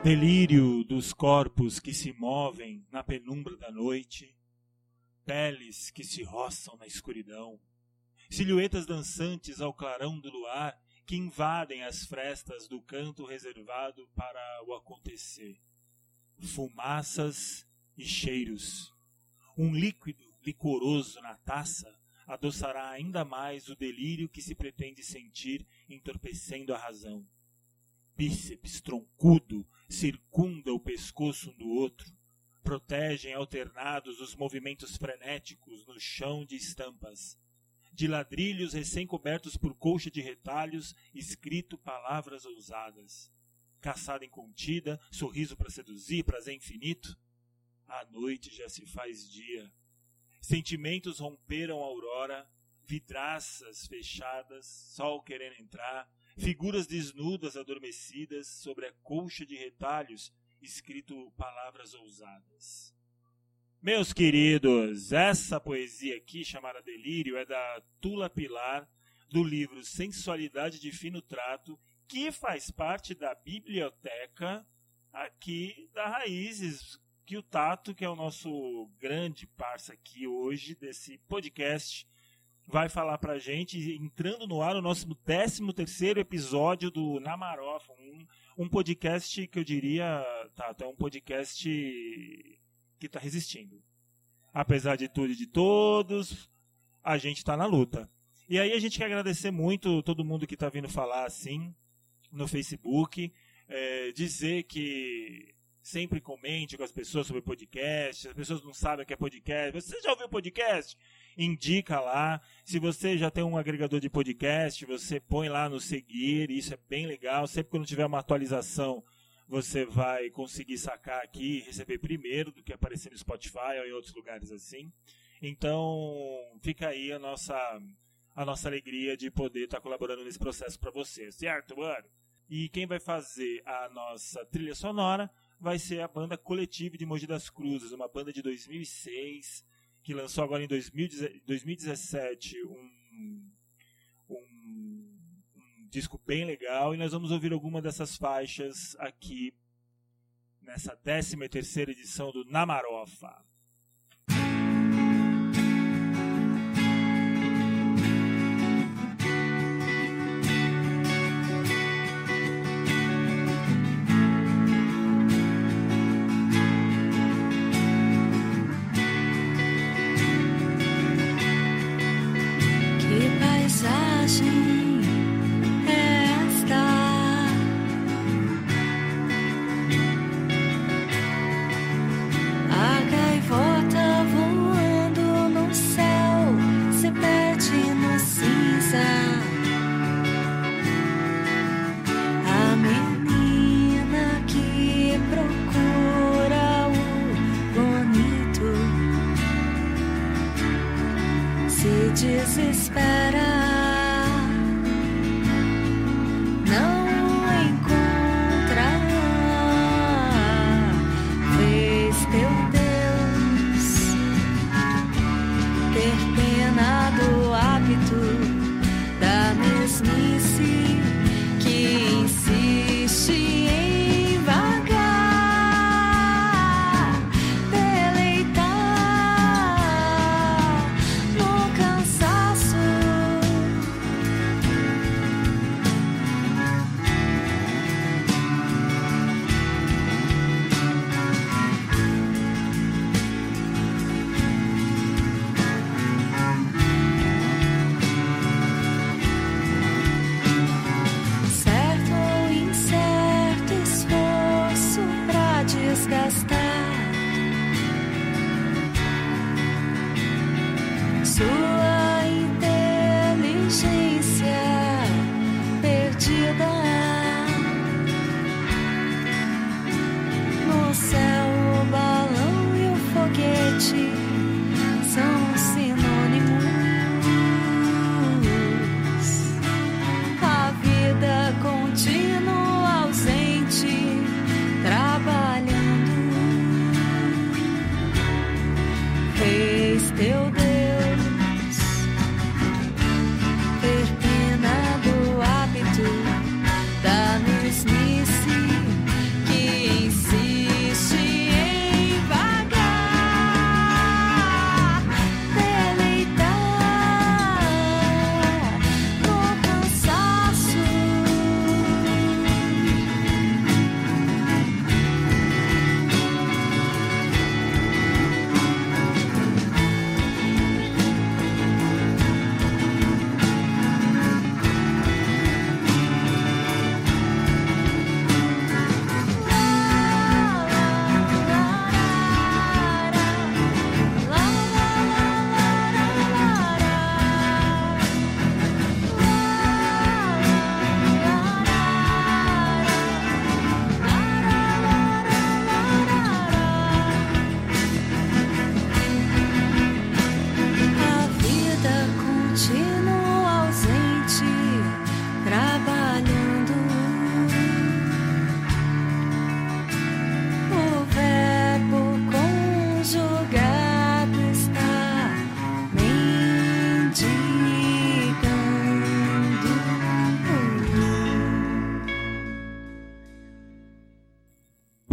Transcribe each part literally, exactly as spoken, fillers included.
Delírio dos corpos que se movem na penumbra da noite, peles que se roçam na escuridão, silhuetas dançantes ao clarão do luar que invadem as frestas do canto reservado para o acontecer. Fumaças e cheiros. Um líquido licoroso na taça adoçará ainda mais o delírio que se pretende sentir, entorpecendo a razão. Bíceps troncudo circunda o pescoço um do outro, protegem alternados os movimentos frenéticos no chão de estampas. De ladrilhos recém-cobertos por colcha de retalhos, escrito palavras ousadas. Caçada incontida, sorriso para seduzir, prazer infinito. A noite já se faz dia. Sentimentos romperam a aurora, vidraças fechadas, sol querendo entrar, figuras desnudas adormecidas sobre a colcha de retalhos, escrito palavras ousadas. Meus queridos, essa poesia aqui, chamada Delírio, é da Tula Pilar, do livro Sensualidade de Fino Trato, que faz parte da biblioteca aqui da Raízes, que o Tato, que é o nosso grande parça aqui hoje desse podcast, vai falar pra gente, entrando no ar o nosso décimo terceiro episódio do Namarofa, um, um podcast que eu diria, Tato, é um podcast que tá resistindo. Apesar de tudo e de todos, a gente tá na luta. E aí a gente quer agradecer muito todo mundo que tá vindo falar assim no Facebook, é, dizer que sempre comente com as pessoas sobre podcast, as pessoas não sabem o que é podcast. Você já ouviu podcast? Indica lá. Se você já tem um agregador de podcast, você põe lá no seguir, isso é bem legal. Sempre quando tiver uma atualização, você vai conseguir sacar aqui e receber primeiro do que aparecer no Spotify ou em outros lugares assim. Então, fica aí a nossa, a nossa alegria de poder estar colaborando nesse processo para você, certo, mano? E quem vai fazer a nossa trilha sonora vai ser a banda Coletivo de Mogi das Cruzes, uma banda de dois mil e seis, que lançou agora em dois mil e dezessete um, um, um disco bem legal, e nós vamos ouvir alguma dessas faixas aqui nessa décima terceira edição do Namarofa. Desespera, não encontra, fez teu Deus ter pena do hábito da mesmice que insiste em vagar, deleitar no cansaço.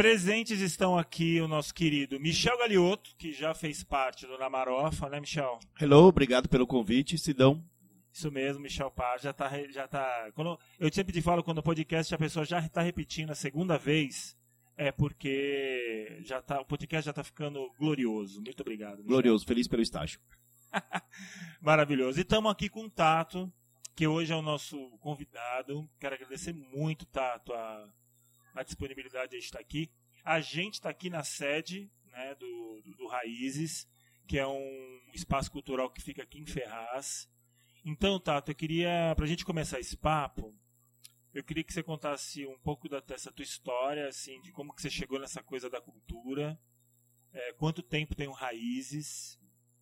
Presentes estão aqui o nosso querido Michel Galiotto, que já fez parte do Namarofa, né, Michel? Hello, obrigado pelo convite, Sidão. Isso mesmo, Michel Par, já tá, já tá... Quando, eu sempre te falo, quando o podcast a pessoa já está repetindo a segunda vez, é porque já tá, o podcast já está ficando glorioso. Muito obrigado, Michel. Glorioso, feliz pelo estágio. Maravilhoso. E estamos aqui com o Tato, que hoje é o nosso convidado. Quero agradecer muito, Tato, a, a disponibilidade de estar aqui. A gente está aqui na sede, né, do, do, do Raízes, que é um espaço cultural que fica aqui em Ferraz. Então, Tato, eu queria, pra gente começar esse papo, eu queria que você contasse um pouco da, dessa tua história, assim, de como que você chegou nessa coisa da cultura, é, quanto tempo tem o Raízes,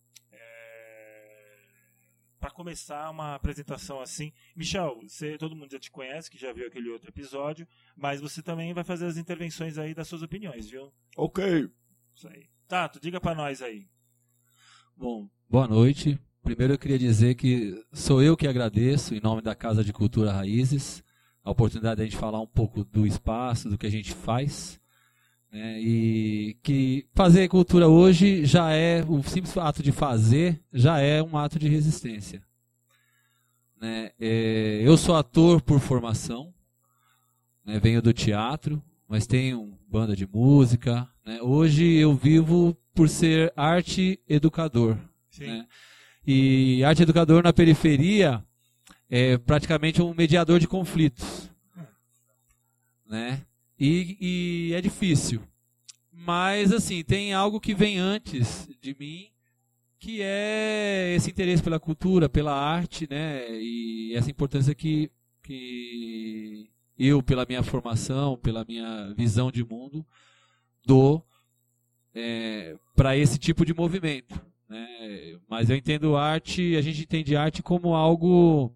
é, para começar uma apresentação assim. Michel, você, todo mundo já te conhece, que já viu aquele outro episódio, mas você também vai fazer as intervenções aí das suas opiniões, viu? Ok. Isso aí. Tato, diga pra nós aí. Bom, boa noite. Primeiro eu queria dizer que sou eu que agradeço, em nome da Casa de Cultura Raízes, a oportunidade de a gente falar um pouco do espaço, do que a gente faz, né, e que fazer cultura hoje já é, o simples ato de fazer, já é um ato de resistência. Né. É, eu sou ator por formação, né, venho do teatro, mas tenho banda de música. Né. Hoje eu vivo por ser arte educador. Sim. Né. E arte educador na periferia é praticamente um mediador de conflitos, né? E, e é difícil. Mas, assim, tem algo que vem antes de mim, que é esse interesse pela cultura, pela arte, né? E essa importância que, que eu, pela minha formação, pela minha visão de mundo, dou é, para esse tipo de movimento. Né? Mas eu entendo arte, a gente entende arte como algo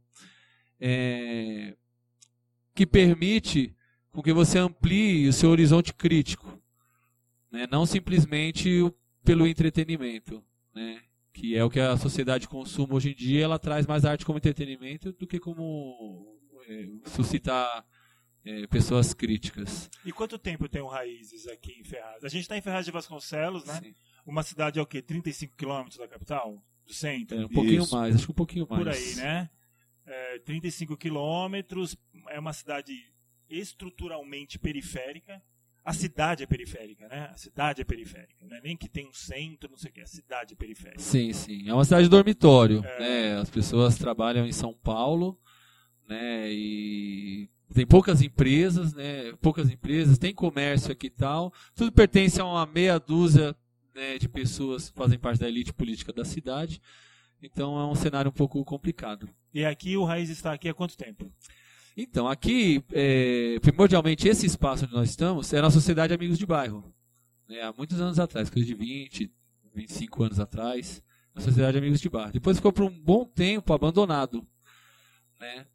é, que permite com que você amplie o seu horizonte crítico, né? Não simplesmente pelo entretenimento, né? Que é o que a sociedade consome hoje em dia. Ela traz mais arte como entretenimento do que como é, suscitar é, pessoas críticas. E quanto tempo tem o Raízes aqui em Ferraz? A gente está em Ferraz de Vasconcelos, né? Sim. Uma cidade é o quê? trinta e cinco quilômetros da capital? Do centro? É, um pouquinho Isso. mais, acho que um pouquinho mais. Por aí, né? É, trinta e cinco quilômetros, é uma cidade estruturalmente periférica. A cidade é periférica, né? A cidade é periférica. Não é nem que tem um centro, não sei o que. A cidade é periférica. Sim, sim. É uma cidade de dormitório. É. Né? As pessoas trabalham em São Paulo, né? E tem poucas empresas, né? Poucas empresas, tem comércio aqui e tal. Tudo pertence a uma meia dúzia, né, de pessoas que fazem parte da elite política da cidade. Então é um cenário um pouco complicado. E aqui o Raiz está aqui há quanto tempo? Então, aqui, é, primordialmente, esse espaço onde nós estamos era a Sociedade Amigos de Bairro. Né, há muitos anos atrás, coisa de vinte, vinte e cinco anos atrás, a Sociedade Amigos de Bairro. Depois ficou por um bom tempo abandonado. Né,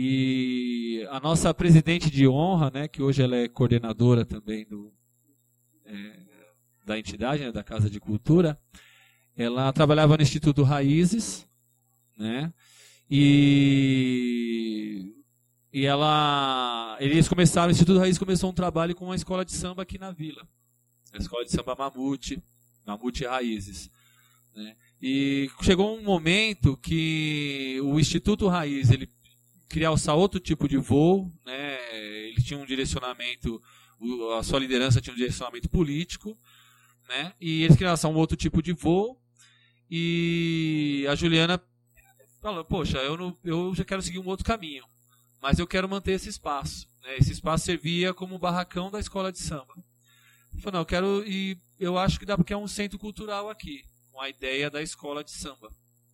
e a nossa presidente de honra, né, que hoje ela é coordenadora também do... É, da entidade, né, da Casa de Cultura, ela trabalhava no Instituto Raízes, né, e, e ela, eles começaram, o Instituto Raízes começou um trabalho com uma escola de samba aqui na vila, a escola de samba Mamute, Mamute Raízes, né, e chegou um momento que o Instituto Raiz, ele queria alçar outro tipo de voo, né, ele tinha um direcionamento, a sua liderança tinha um direcionamento político, né? E eles queriam lançar um outro tipo de voo. E a Juliana falou, poxa, eu, não, eu já quero seguir um outro caminho, mas eu quero manter esse espaço, né? Esse espaço servia como barracão da escola de samba. Eu falei, não, eu quero, e eu acho que dá porque é um centro cultural aqui, com a ideia da escola de samba.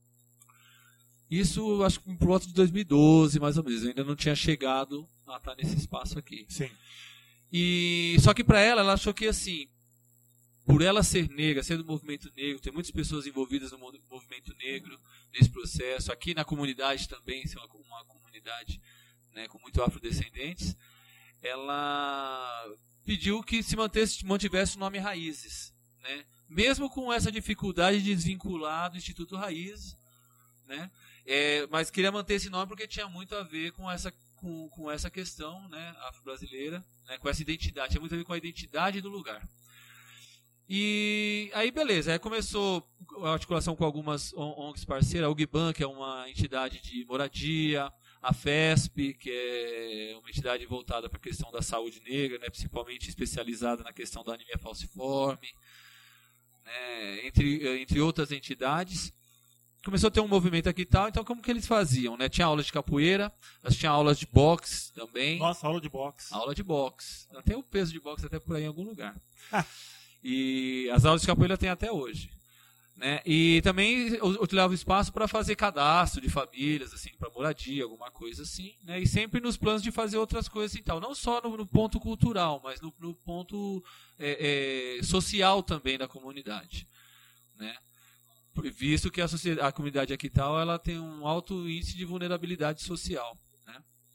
Isso acho que por volta de dois mil e doze, mais ou menos. Eu ainda não tinha chegado a estar nesse espaço aqui. Sim. E só que para ela, ela achou que assim, por ela ser negra, ser do movimento negro, tem muitas pessoas envolvidas no movimento negro, nesse processo, aqui na comunidade também, ser uma, uma comunidade, né, com muito afrodescendentes, ela pediu que se mantesse, mantivesse o nome Raízes, né, mesmo com essa dificuldade de desvincular do Instituto Raízes, né, é, mas queria manter esse nome porque tinha muito a ver com essa, com, com essa questão, né, afro-brasileira, né, com essa identidade, tinha muito a ver com a identidade do lugar. E aí, beleza, aí começou a articulação com algumas O N Gs parceiras, a UGBAN, que é uma entidade de moradia, a FESP, que é uma entidade voltada para a questão da saúde negra, né, principalmente especializada na questão da anemia falciforme, né, entre, entre outras entidades. Começou a ter um movimento aqui e tal, então como que eles faziam? Né? Tinha aulas de capoeira, tinha aulas de boxe também. Nossa, aula de boxe. Aula de boxe. Tem o peso de boxe até por aí em algum lugar. E as aulas de capoeira tem até hoje. Né? E também utilizava o espaço para fazer cadastro de famílias, assim, para moradia, alguma coisa assim. Né? E sempre nos planos de fazer outras coisas e tal. Não só no, no ponto cultural, mas no, no ponto é, é, social também da comunidade. Né? Visto que a, sociedade, a comunidade aqui tal, ela tem um alto índice de vulnerabilidade social. Né?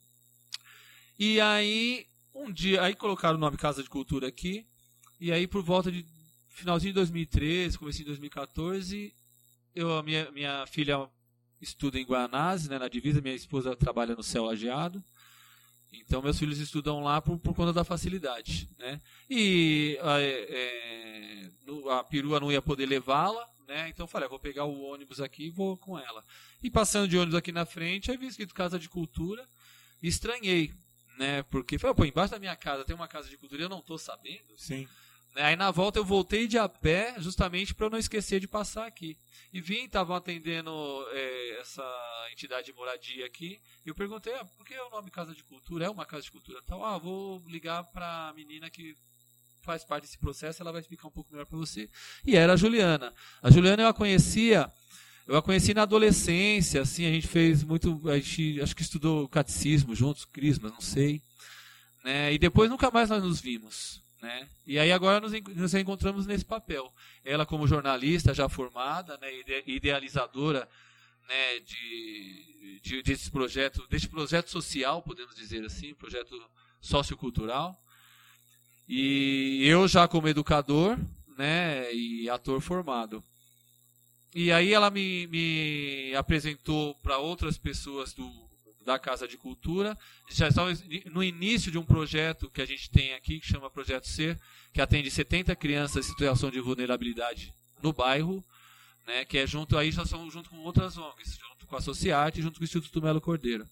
E aí, um dia, aí colocaram o nome Casa de Cultura aqui, e aí por volta de finalzinho de dois mil e treze, comecinho de dois mil e quatorze, eu, a minha, minha filha estuda em Guanás, né, na divisa, minha esposa trabalha no Céu Lajeado, então meus filhos estudam lá por, por conta da facilidade. Né? E a, é, a perua não ia poder levá-la, né? Então eu falei, ah, vou pegar o ônibus aqui e vou com ela. E passando de ônibus aqui na frente, aí vi escrito Casa de Cultura e estranhei, né? Porque falei, pô, embaixo da minha casa tem uma Casa de Cultura e eu não estou sabendo. Sim. Né? Aí na volta eu voltei de a pé, justamente para eu não esquecer de passar aqui. E vim, estavam atendendo é, essa entidade de moradia aqui, e eu perguntei, ah, por que é o nome Casa de Cultura? É uma Casa de Cultura tal? Ah, vou ligar para a menina que faz parte desse processo, ela vai explicar um pouco melhor para você. E era a Juliana. A Juliana eu a conhecia, eu a conheci na adolescência, assim, a gente fez muito, a gente acho que estudou catecismo juntos, crisma, não sei, né? E depois nunca mais nós nos vimos, né? E aí agora nos, nos encontramos nesse papel. Ela como jornalista já formada, né, idealizadora, né, de, de desse projeto, desse projeto social, podemos dizer assim, projeto sociocultural. E eu já como educador, né, e ator formado. E aí ela me, me apresentou para outras pessoas do, da Casa de Cultura. Já estava no início de um projeto que a gente tem aqui, que chama Projeto Ser, que atende setenta crianças em situação de vulnerabilidade no bairro, né, que é junto, aí já são junto com outras O N Gs, junto com a Sociarte e junto com o Instituto Melo Cordeiro.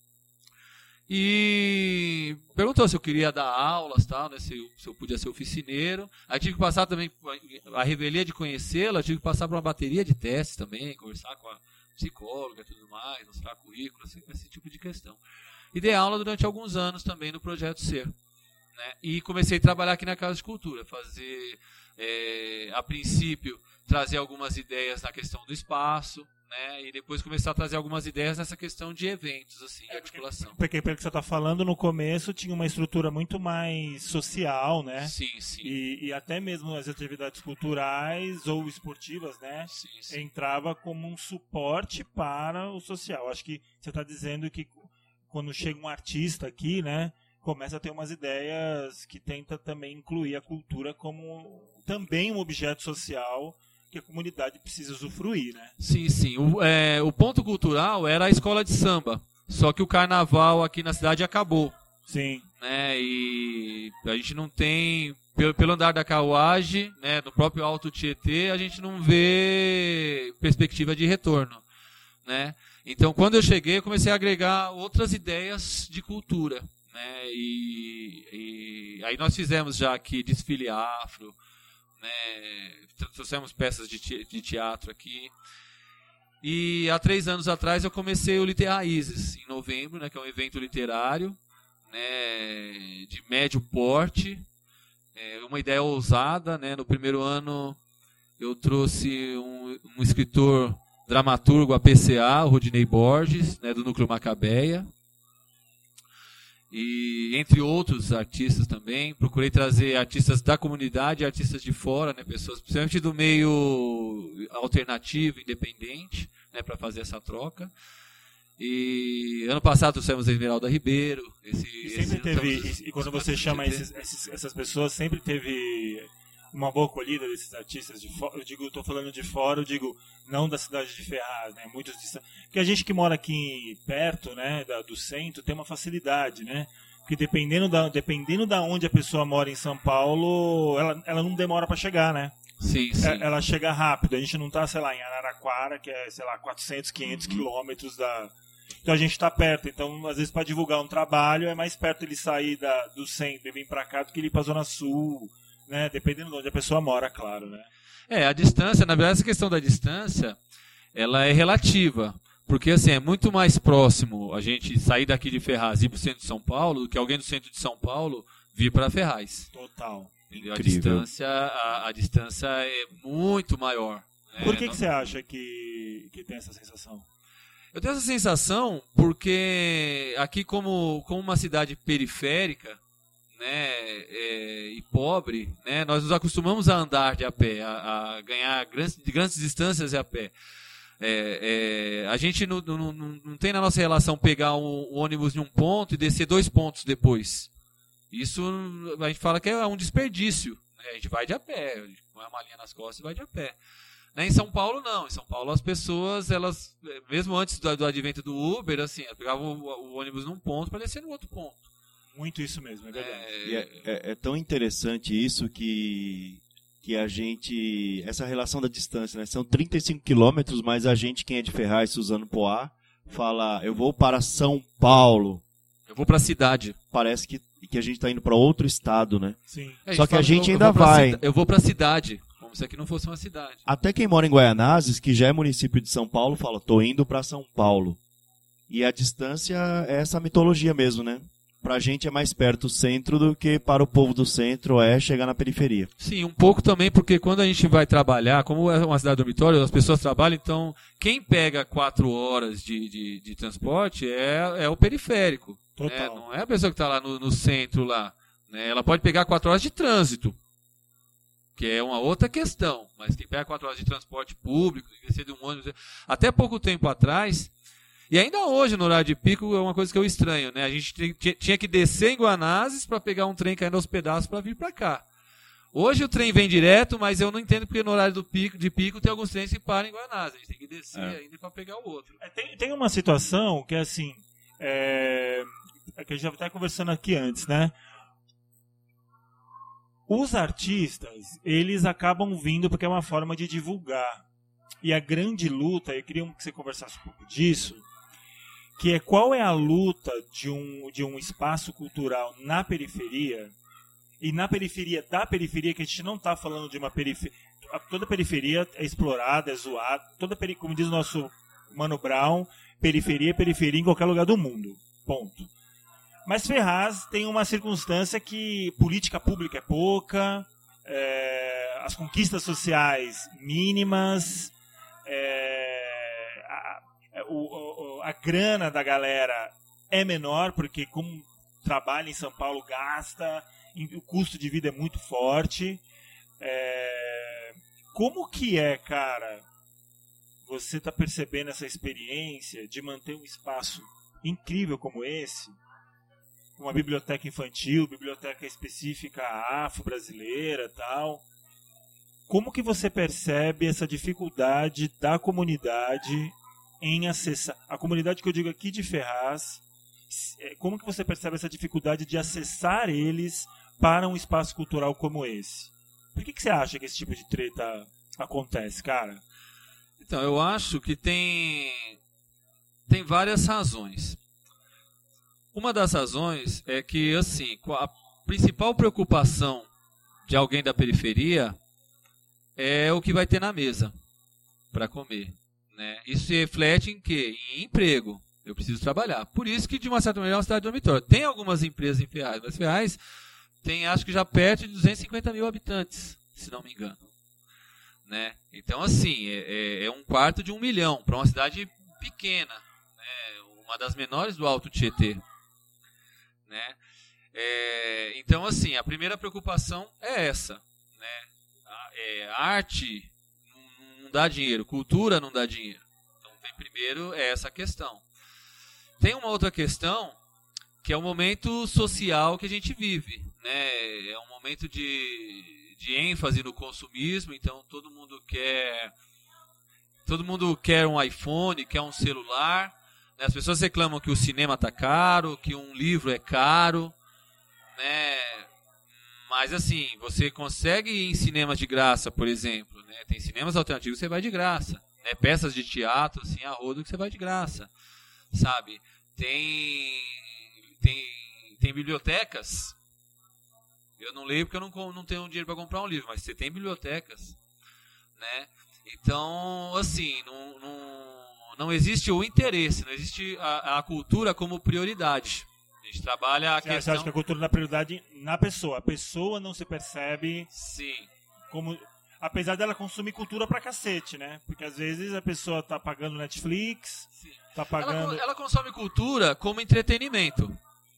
E perguntou se eu queria dar aulas, tal, né, se, eu, se eu podia ser oficineiro. Aí tive que passar também, a revelia de conhecê-la, tive que passar por uma bateria de testes também, conversar com a psicóloga e tudo mais, mostrar currículo, esse, esse tipo de questão. E dei aula durante alguns anos também no Projeto Ser. Né, e comecei a trabalhar aqui na Casa de Cultura, fazer, é, a princípio, trazer algumas ideias na questão do espaço, né, e depois começar a trazer algumas ideias nessa questão de eventos, assim, de articulação. Porque pelo que você está falando, no começo tinha uma estrutura muito mais social, né? Sim, sim. E, e até mesmo as atividades culturais ou esportivas, né? Sim, sim. Entrava como um suporte para o social. Acho que você está dizendo que quando chega um artista aqui, né, começa a ter umas ideias que tenta também incluir a cultura como também um objeto social que a comunidade precisa usufruir, né? Sim, sim. O, é, o ponto cultural era a escola de samba, só que o carnaval aqui na cidade acabou. Sim. Né, e a gente não tem, pelo, pelo andar da carruagem, né, no próprio Alto Tietê, a gente não vê perspectiva de retorno. Né? Então, quando eu cheguei, eu comecei a agregar outras ideias de cultura. Né? E, e aí nós fizemos já aqui desfile afro, né? Trouxemos peças de teatro aqui. E há três anos atrás eu comecei o Liter Raízes, em novembro, né, que é um evento literário, né, de médio porte, é uma ideia ousada. Né? No primeiro ano eu trouxe um, um escritor dramaturgo A P C A, o Rodinei Borges, né, do Núcleo Macabeia. E entre outros artistas também, procurei trazer artistas da comunidade e artistas de fora, né, pessoas principalmente do meio alternativo, independente, né, para fazer essa troca. E ano passado trouxemos a Esmeralda Ribeiro. Esse, e sempre esse, teve, estamos, e, e quando você chama esses, esses, essas pessoas, sempre teve uma boa acolhida desses artistas de fora? Eu digo, eu tô falando de fora, eu digo não da cidade de Ferraz, né? Muitos distan... Porque a gente que mora aqui perto, né, da, do centro, tem uma facilidade, né? Porque dependendo da, dependendo da onde a pessoa mora em São Paulo, ela, ela não demora para chegar, né? Sim, sim. É, ela chega rápido. A gente não tá, sei lá, em Araraquara, que é, sei lá, quatrocentos, quinhentos Uhum. quilômetros da... Então a gente tá perto. Então, às vezes, para divulgar um trabalho, é mais perto ele sair da, do centro e vir para cá do que ele ir pra Zona Sul, né? Dependendo de onde a pessoa mora, claro, né? É, a distância, na verdade, essa questão da distância, ela é relativa. Porque, assim, é muito mais próximo a gente sair daqui de Ferraz e ir pro centro de São Paulo do que alguém do centro de São Paulo vir para Ferraz. Total. Entendeu? A Incrível. distância, a, a distância é muito maior. né? Por que, Não- que você acha que, que tem essa sensação? Eu tenho essa sensação porque aqui, como, como uma cidade periférica, né, é, e pobre, né, nós nos acostumamos a andar de a pé, a, a ganhar grandes, grandes distâncias de a pé. É, é, a gente não, não, não, não tem na nossa relação pegar um, um ônibus em um ponto e descer dois pontos depois. Isso a gente fala que é um desperdício. Né? A gente vai de a pé, a gente põe a malinha nas costas e vai de a pé. Né? Em São Paulo não, em São Paulo as pessoas, elas, mesmo antes do, do advento do Uber, assim, elas pegavam o, o ônibus num ponto para descer no outro ponto. Muito isso mesmo, é verdade. E é, é- é tão interessante isso que, que a gente... Essa relação da distância, né? São trinta e cinco quilômetros, mas a gente, quem é de Ferraz, Suzano Poá, fala, eu vou para São Paulo. Eu vou para a cidade. Parece que, que a gente está indo para outro estado, né? Sim. É, Só que a fala, gente eu- eu ainda vou pra vai. cida- Eu vou para a cidade, como se aqui não fosse uma cidade. Até quem mora em Guaianazes, que já é município de São Paulo, fala, tô indo para São Paulo. E a distância é essa mitologia mesmo, né? Pra gente é mais perto o centro do que para o povo do centro é chegar na periferia. Sim, um pouco também, porque quando a gente vai trabalhar, como é uma cidade dormitório, as pessoas trabalham, então quem pega quatro horas de, de, de transporte é, é o periférico. Né? Total. Não é a pessoa que está lá no, no centro lá. Né? Ela pode pegar quatro horas de trânsito, que é uma outra questão. Mas quem pega quatro horas de transporte público, descer de um ônibus. Até pouco tempo atrás, e ainda hoje no horário de pico é uma coisa que eu estranho, né? A gente tinha- tinha que descer em Guanazes para pegar um trem caindo aos pedaços para vir para cá. Hoje o trem vem direto, mas eu não entendo porque no horário do pico, de pico tem alguns trens que param em Guanazes. A gente tem que descer É. ainda para pegar o outro. É, Tem, tem uma situação que é assim, é, é que a gente já está conversando aqui antes, né? Os artistas, eles acabam vindo porque é uma forma de divulgar. E a grande luta, eu queria que você conversasse um pouco disso, que é qual é a luta de um, de um espaço cultural na periferia, e na periferia da periferia, que a gente não está falando de uma periferia, toda periferia é explorada, é zoada, toda peri, como diz o nosso Mano Brown, periferia é periferia em qualquer lugar do mundo, ponto. Mas Ferraz tem uma circunstância que política pública é pouca, é, as conquistas sociais mínimas, é, a, o, o, a grana da galera é menor, porque como trabalha em São Paulo gasta, o custo de vida é muito forte. É, como que é, cara, você tá percebendo essa experiência de manter um espaço incrível como esse, uma biblioteca infantil, biblioteca específica afro-brasileira e tal. Como que você percebe essa dificuldade da comunidade em acessar... A comunidade que eu digo aqui de Ferraz, como que você percebe essa dificuldade de acessar eles para um espaço cultural como esse? Por que, que você acha que esse tipo de treta acontece, cara? Então, eu acho que tem, tem várias razões. Uma das razões é que, assim, a principal preocupação de alguém da periferia é o que vai ter na mesa para comer. Né? Isso se reflete em quê? Em emprego. Eu preciso trabalhar. Por isso que, de uma certa maneira, é uma cidade dormitória. Tem algumas empresas em Ferraz, mas Ferraz tem, acho que já perto de duzentos e cinquenta mil habitantes, se não me engano. Né? Então, assim, é, é um quarto de um milhão para uma cidade pequena, né? Uma das menores do Alto Tietê. Né? É, então, assim, a primeira preocupação é essa. Né? A, é, arte não, não dá dinheiro, cultura não dá dinheiro. Então, vem primeiro é essa questão. Tem uma outra questão, que é o momento social que a gente vive. Né? É um momento de, de ênfase no consumismo, então todo mundo quer todo mundo quer um iPhone, quer um celular, né? As pessoas reclamam que o cinema tá caro, que um livro é caro, né? Mas assim, você consegue ir em cinemas de graça, por exemplo, né? Tem cinemas alternativos que você vai de graça, né? Peças de teatro assim a rodo que você vai de graça, sabe? Tem tem tem bibliotecas. Eu não leio porque eu não, não tenho dinheiro para comprar um livro, mas você tem bibliotecas, né? Então, assim, não, não, não existe o interesse, não existe a, a cultura como prioridade. A gente trabalha a Você questão... acha que a cultura dá prioridade na pessoa? A pessoa não se percebe Sim. como... Apesar dela consumir cultura pra cacete, né? Porque às vezes a pessoa tá pagando Netflix, Sim. tá pagando... Ela, ela consome cultura como entretenimento.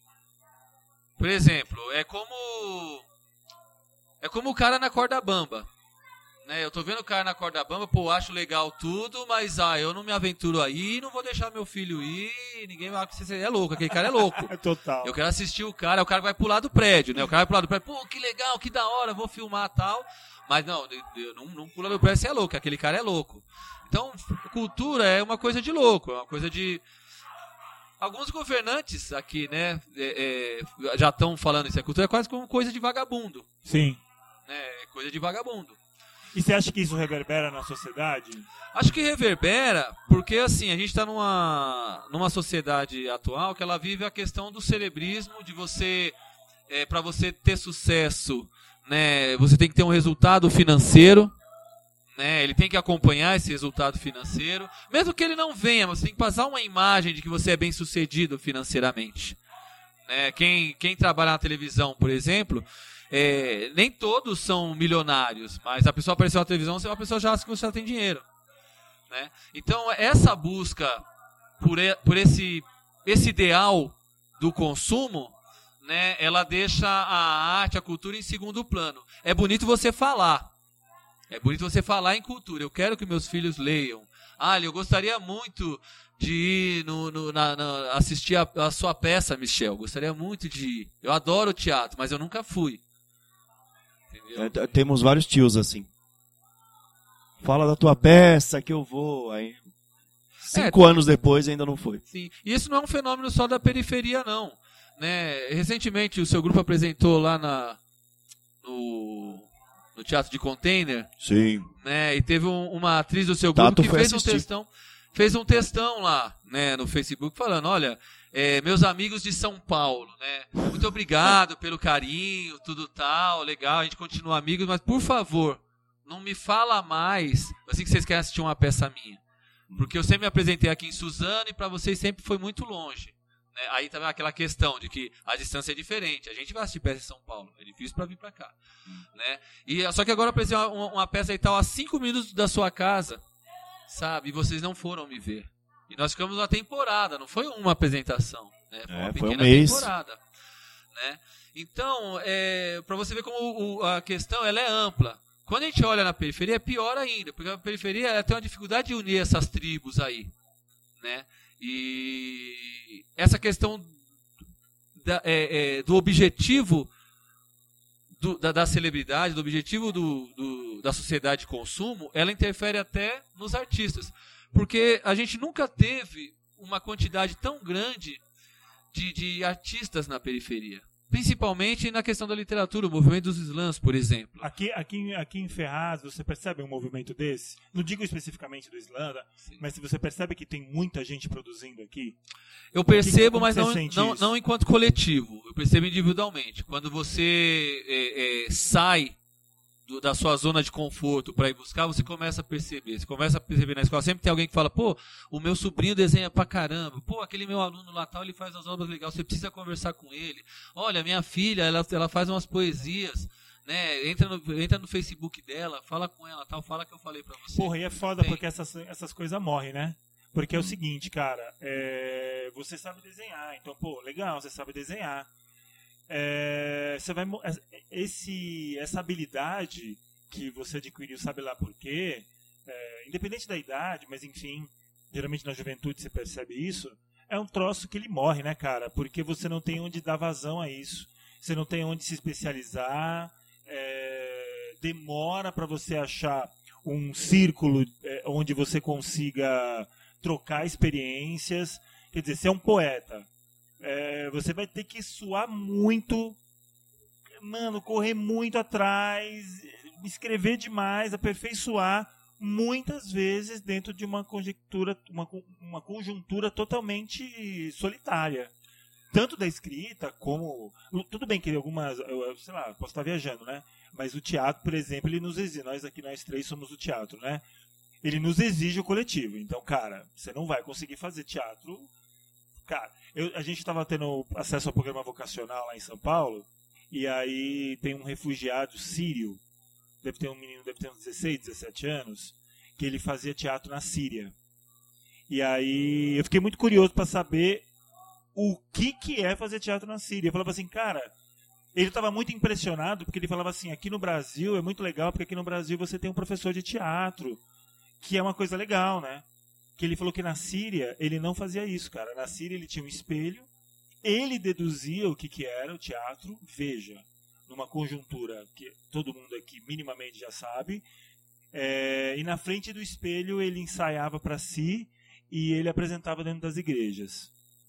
Por exemplo, é como é como o cara na corda bamba, né? Eu tô vendo o cara na corda bamba, pô, acho legal tudo, mas ah, eu não me aventuro aí, não vou deixar meu filho ir, ninguém vai que você é louco, aquele cara é louco. Total. Eu quero assistir o cara, o cara vai pular do prédio, né? O cara vai pular do prédio, pô, que legal, que da hora, vou filmar tal, mas não, eu não, não pula do prédio, você é louco, aquele cara é louco. Então, cultura é uma coisa de louco, é uma coisa de... Alguns governantes aqui, né, é, é, já estão falando isso. A cultura é quase como coisa de vagabundo. Sim. Né, é coisa de vagabundo. E você acha que isso reverbera na sociedade? Acho que reverbera porque, assim, a gente está numa, numa sociedade atual que ela vive a questão do cerebrismo, de você, é, para você ter sucesso, né, você tem que ter um resultado financeiro. Né, ele tem que acompanhar esse resultado financeiro, mesmo que ele não venha, você tem que passar uma imagem de que você é bem sucedido financeiramente. Né, quem, quem trabalha na televisão, por exemplo, é, nem todos são milionários, mas a pessoa apareceu na televisão, a pessoa já acha que você já tem dinheiro. Né? Então essa busca por, por esse, esse ideal do consumo, né, ela deixa a arte, a cultura em segundo plano. É bonito você falar. É bonito você falar em cultura. Eu quero que meus filhos leiam. Ah, eu gostaria muito de ir no, no, na, na, assistir a, a sua peça, Michel. Gostaria muito de ir. Eu adoro teatro, mas eu nunca fui. É, temos vários tios assim. Fala da tua peça que eu vou. Aí, cinco é, anos depois ainda não foi. Sim. E isso não é um fenômeno só da periferia, não. Né? Recentemente o seu grupo apresentou lá na, no... no Teatro de Container. Sim. Né, e teve um, uma atriz do seu grupo Tato que fez assistir. um textão, fez um textão lá, né, no Facebook falando, olha, é, meus amigos de São Paulo, né, muito obrigado pelo carinho, tudo tal, legal, a gente continua amigos, mas por favor, não me fala mais, assim que vocês querem assistir uma peça minha, porque eu sempre me apresentei aqui em Suzano e para vocês sempre foi muito longe. Né? Aí também aquela questão de que a distância é diferente. A gente vai assistir peça em São Paulo, é difícil para vir para cá. Né? E, só que agora apareceu uma, uma peça e tal a cinco minutos da sua casa, sabe? E vocês não foram me ver. E nós ficamos uma temporada, não foi uma apresentação. Né? Foi uma é, pequena foi um mês. temporada. Né? Então, é, para você ver como o, a questão ela é ampla. Quando a gente olha na periferia, é pior ainda, porque a periferia ela tem uma dificuldade de unir essas tribos aí. Né? E essa questão da, é, é, do objetivo do, da, da celebridade, do objetivo do, do, da sociedade de consumo, ela interfere até nos artistas. Porque a gente nunca teve uma quantidade tão grande de, de artistas na periferia. Principalmente na questão da literatura, o movimento dos slams, por exemplo. Aqui, aqui, aqui em Ferraz, você percebe um movimento desse? Não digo especificamente do slam, mas você percebe que tem muita gente produzindo aqui? Eu percebo, que, mas não, não, não enquanto coletivo. Eu percebo individualmente. Quando você é, é, sai do, da sua zona de conforto para ir buscar, você começa a perceber. Você começa a perceber na escola. Sempre tem alguém que fala, pô, o meu sobrinho desenha pra caramba. Pô, aquele meu aluno lá tal, ele faz as obras legais. Você precisa conversar com ele. Olha, minha filha, ela, ela faz umas poesias. Né? Entra, no, entra no Facebook dela, fala com ela, tal, fala que eu falei pra você. Porra, e é foda tem. porque essas, essas coisas morrem, né? Porque é o seguinte, cara, é, você sabe desenhar, então, pô, legal, você sabe desenhar. É, você vai, esse, essa habilidade que você adquiriu, sabe lá por quê, é, independente da idade, mas enfim, geralmente na juventude você percebe isso, é um troço que ele morre, né, cara? Porque você não tem onde dar vazão a isso, você não tem onde se especializar, é, demora para você achar um círculo é, onde você consiga trocar experiências. Quer dizer, você é um poeta, é, você vai ter que suar muito, mano, correr muito atrás, escrever demais, aperfeiçoar muitas vezes dentro de uma conjectura, uma, uma conjuntura totalmente solitária. Tanto da escrita como... Tudo bem que algumas... Eu, sei lá, posso estar viajando, né? Mas o teatro, por exemplo, ele nos exige... Nós aqui, nós três, somos do teatro, né? Ele nos exige o coletivo. Então, cara, você não vai conseguir fazer teatro... Cara, eu, a gente estava tendo acesso ao programa vocacional lá em São Paulo, e aí tem um refugiado sírio, deve ter um menino, deve ter uns dezesseis, dezessete anos, que ele fazia teatro na Síria. E aí eu fiquei muito curioso para saber o que, que é fazer teatro na Síria. Eu falava assim, cara, ele estava muito impressionado, porque ele falava assim, aqui no Brasil é muito legal, porque aqui no Brasil você tem um professor de teatro, que é uma coisa legal, né? Que ele falou que na Síria ele não fazia isso, cara. Na Síria ele tinha um espelho, ele deduzia o que, que era o teatro, veja, numa conjuntura que todo mundo aqui minimamente já sabe, é, e na frente do espelho ele ensaiava para si e ele apresentava dentro das igrejas.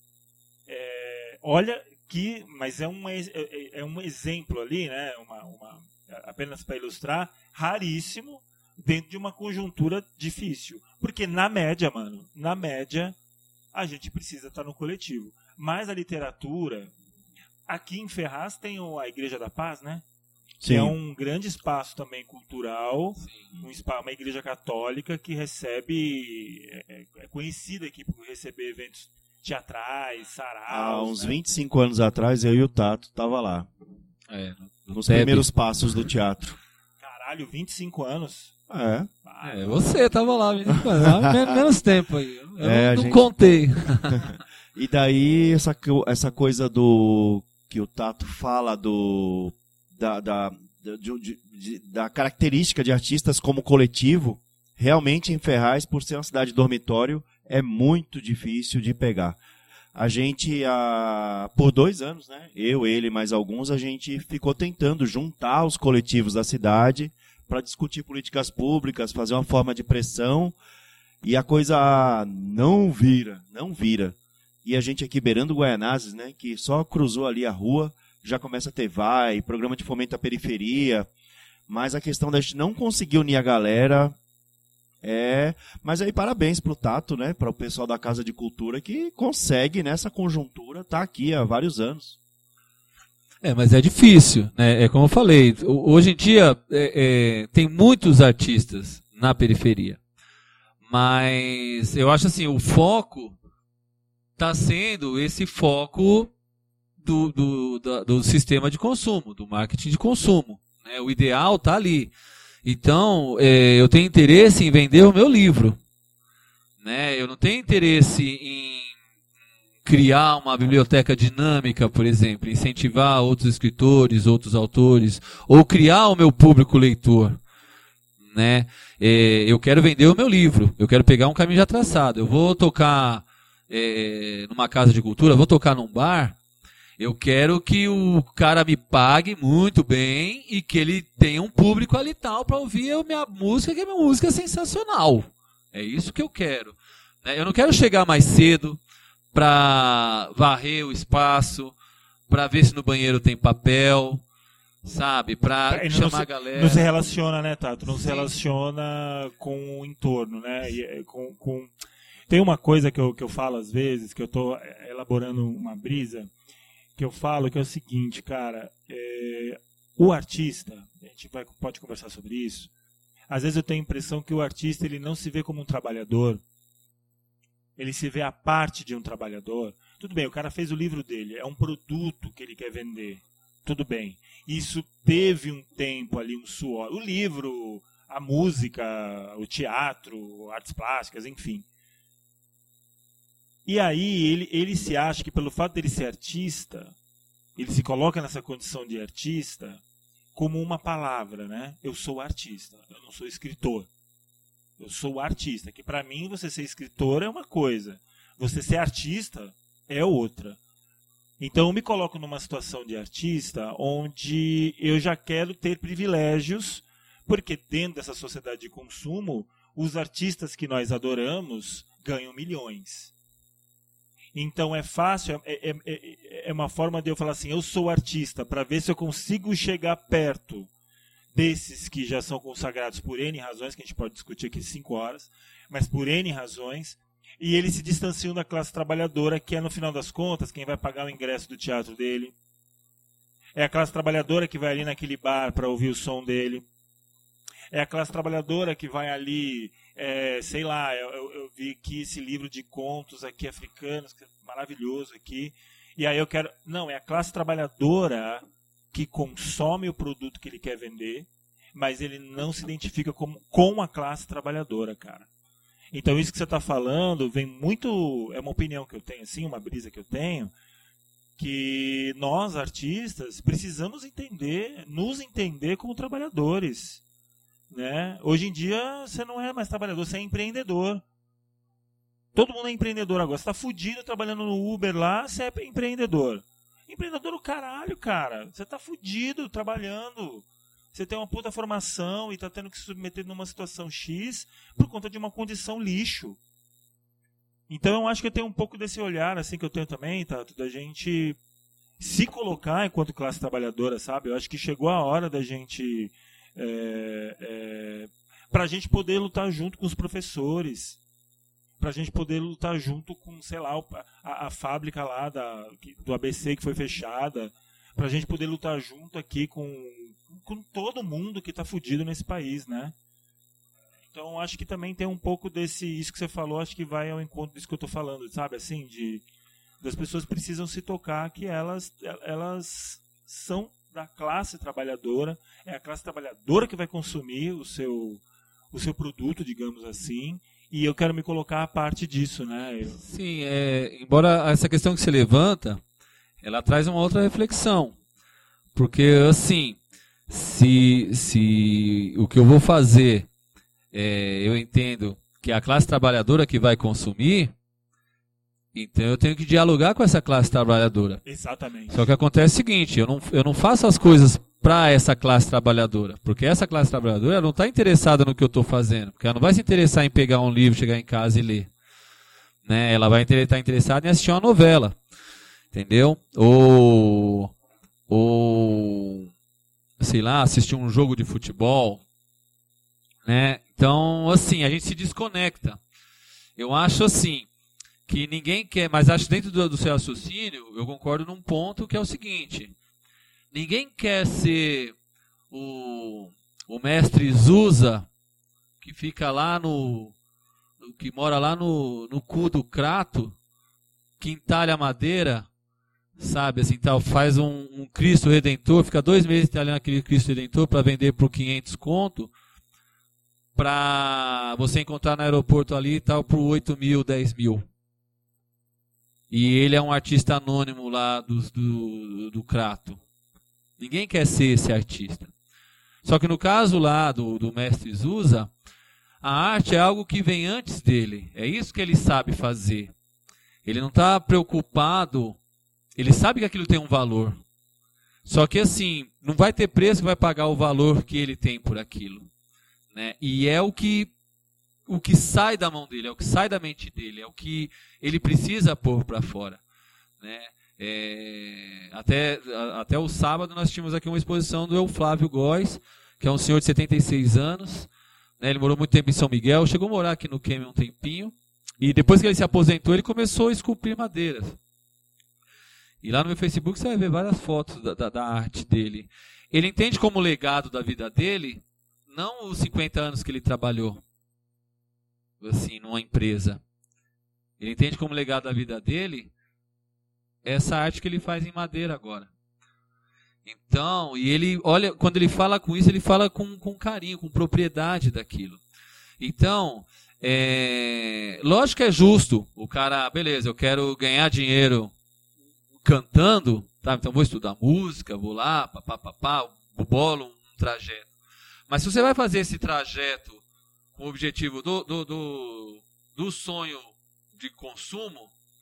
É, olha que, mas é um, é, é um exemplo ali, né, uma, uma, apenas para ilustrar, raríssimo dentro de uma conjuntura difícil. Porque na média, mano, na média, a gente precisa estar no coletivo. Mas a literatura, aqui em Ferraz tem a Igreja da Paz, né? Sim. Que é um grande espaço também cultural, um espaço, uma igreja católica que recebe, é, é conhecida aqui por receber eventos teatrais, saraus. Há uns né? vinte e cinco anos atrás, eu e o Tato tava lá. É, no Nos T E B. primeiros passos do teatro. Caralho, vinte e cinco anos. É. Ah, É, você tava lá, men- menos tempo aí. Eu É, a não gente- contei. E daí, essa, co- essa coisa do... que o Tato fala do... da, da, da, de- de- de- da característica de artistas como coletivo, realmente em Ferraz, por ser uma cidade dormitório, é muito difícil de pegar. A gente, a, por dois anos, né, eu, ele e mais alguns, a gente ficou tentando juntar os coletivos da cidade para discutir políticas públicas, fazer uma forma de pressão, e a coisa não vira, não vira. E a gente aqui beirando Guaianazes, né, que só cruzou ali a rua, já começa a ter vai, programa de fomento à periferia, mas a questão da gente não conseguir unir a galera é... Mas aí parabéns pro Tato, né, para o pessoal da Casa de Cultura que consegue nessa conjuntura estar aqui há vários anos. É, mas é difícil, né? É como eu falei, hoje em dia é, é, tem muitos artistas na periferia, mas eu acho assim, o foco está sendo esse foco do, do, da, do sistema de consumo, do marketing de consumo, né? O ideal está ali. Então, é, eu tenho interesse em vender o meu livro, né? Eu não tenho interesse em criar uma biblioteca dinâmica, por exemplo, incentivar outros escritores, outros autores, ou criar o meu público leitor, né? É, eu quero vender o meu livro, eu quero pegar um caminho já traçado. Eu vou tocar é, numa casa de cultura, vou tocar num bar, eu quero que o cara me pague muito bem e que ele tenha um público ali tal para ouvir a minha música, que a minha música é sensacional. É isso que eu quero. Né? Eu não quero chegar mais cedo para varrer o espaço, para ver se no banheiro tem papel, sabe? Para É, não chamar se- a galera. Não se relaciona, né, Tato? Não se Sim. relaciona com o entorno, né? E, é, com, com... Tem uma coisa que eu, que eu falo às vezes, que eu estou elaborando uma brisa, que eu falo que é o seguinte, cara, é, o artista, a gente vai, pode conversar sobre isso, às vezes eu tenho a impressão que o artista ele não se vê como um trabalhador, ele se vê a parte de um trabalhador. Tudo bem, o cara fez o livro dele, é um produto que ele quer vender, tudo bem. Isso teve um tempo ali, um suor. O livro, a música, o teatro, artes plásticas, enfim. E aí ele, ele se acha que pelo fato dele ser artista, ele se coloca nessa condição de artista como uma palavra, né? Eu sou artista, eu não sou escritor. Eu sou artista, que para mim você ser escritor é uma coisa, você ser artista é outra. Então eu me coloco numa situação de artista onde eu já quero ter privilégios Porque dentro dessa sociedade de consumo, os artistas que nós adoramos ganham milhões. Então é fácil, é, é, é, é uma forma de eu falar assim, eu sou artista, para ver se eu consigo chegar perto desses que já são consagrados por N razões, que a gente pode discutir aqui cinco horas, mas por N razões, e eles se distanciam da classe trabalhadora, que é, no final das contas, quem vai pagar o ingresso do teatro dele. É a classe trabalhadora que vai ali naquele bar para ouvir o som dele. É a classe trabalhadora que vai ali, é, sei lá, eu, eu, eu vi aqui esse livro de contos aqui africanos, que é maravilhoso aqui, e aí eu quero... Não, é a classe trabalhadora que consome o produto que ele quer vender, mas ele não se identifica como, com a classe trabalhadora, cara. Então isso que você está falando vem muito... É uma opinião que eu tenho, assim, uma brisa que eu tenho, que nós, artistas, precisamos entender, nos entender como trabalhadores. Né? Hoje em dia você não é mais trabalhador, você é empreendedor. Todo mundo é empreendedor agora. Você está fudido trabalhando no Uber lá, você é empreendedor. Empreendedor do caralho, cara. Você está fudido trabalhando. Você tem uma puta formação e está tendo que se submeter numa situação X por conta de uma condição lixo. Então eu acho que eu tenho um pouco desse olhar assim que eu tenho também, Tato, da gente se colocar enquanto classe trabalhadora, sabe? Eu acho que chegou a hora da gente... É, é, para a gente poder lutar junto com os professores, para a gente poder lutar junto com, sei lá, a, a fábrica lá da, do A B C que foi fechada, para a gente poder lutar junto aqui com, com todo mundo que está fudido nesse país, né? Então acho que também tem um pouco desse, isso que você falou, acho que vai ao encontro disso que eu estou falando, sabe? Assim, de, das pessoas precisam se tocar que elas, elas são da classe trabalhadora, é a classe trabalhadora que vai consumir o seu, o seu produto, digamos assim, e eu quero me colocar a parte disso, né? Eu... Sim, é, embora essa questão que você levanta, ela traz uma outra reflexão, porque assim, se, se o que eu vou fazer, é, eu entendo que é a classe trabalhadora que vai consumir, então eu tenho que dialogar com essa classe trabalhadora. Exatamente. Só que acontece o seguinte, eu não, eu não faço as coisas para essa classe trabalhadora, porque essa classe trabalhadora não está interessada no que eu estou fazendo, porque ela não vai se interessar em pegar um livro, chegar em casa e ler. Né? Ela vai estar interessada em assistir uma novela, entendeu? Ou, ou, sei lá, assistir um jogo de futebol. Né? Então, assim, a gente se desconecta. Eu acho assim... que ninguém quer, mas acho dentro do, do seu raciocínio, eu concordo num ponto que é o seguinte, ninguém quer ser o, o mestre Zusa, que fica lá no, no que mora lá no, no cu do crato, que entalha madeira, sabe, assim, tal, faz um, um Cristo Redentor, fica dois meses entalhando aquele Cristo Redentor para vender por quinhentos conto, para você encontrar no aeroporto ali e tal, por oito mil, dez mil. E ele é um artista anônimo lá do, do, do Crato. Ninguém quer ser esse artista. Só que no caso lá do, do mestre Zusa, a arte é algo que vem antes dele. É isso que ele sabe fazer. Ele não está preocupado. Ele sabe que aquilo tem um valor. Só que assim, não vai ter preço que vai pagar o valor que ele tem por aquilo. Né? E é o que... o que sai da mão dele, é o que sai da mente dele, é o que ele precisa pôr para fora. Né? É, até, a, até o sábado nós tínhamos aqui uma exposição do Euflávio Góes, que é um senhor de setenta e seis anos, né? Ele morou muito tempo em São Miguel, chegou a morar aqui no Quêmio um tempinho, e depois que ele se aposentou, ele começou a esculpir madeiras. E lá no meu Facebook você vai ver várias fotos da, da, da arte dele. Ele entende como legado da vida dele, não os cinquenta anos que ele trabalhou, assim, numa empresa. Ele entende como legado da vida dele essa arte que ele faz em madeira agora. Então, e ele olha, quando ele fala com isso, ele fala com, com carinho, com propriedade daquilo. Então, é, lógico que é justo o cara, beleza, eu quero ganhar dinheiro cantando, tá? Então vou estudar música, vou lá, papapá, bolo um trajeto. Mas se você vai fazer esse trajeto com o objetivo do, do, do, do sonho de consumo,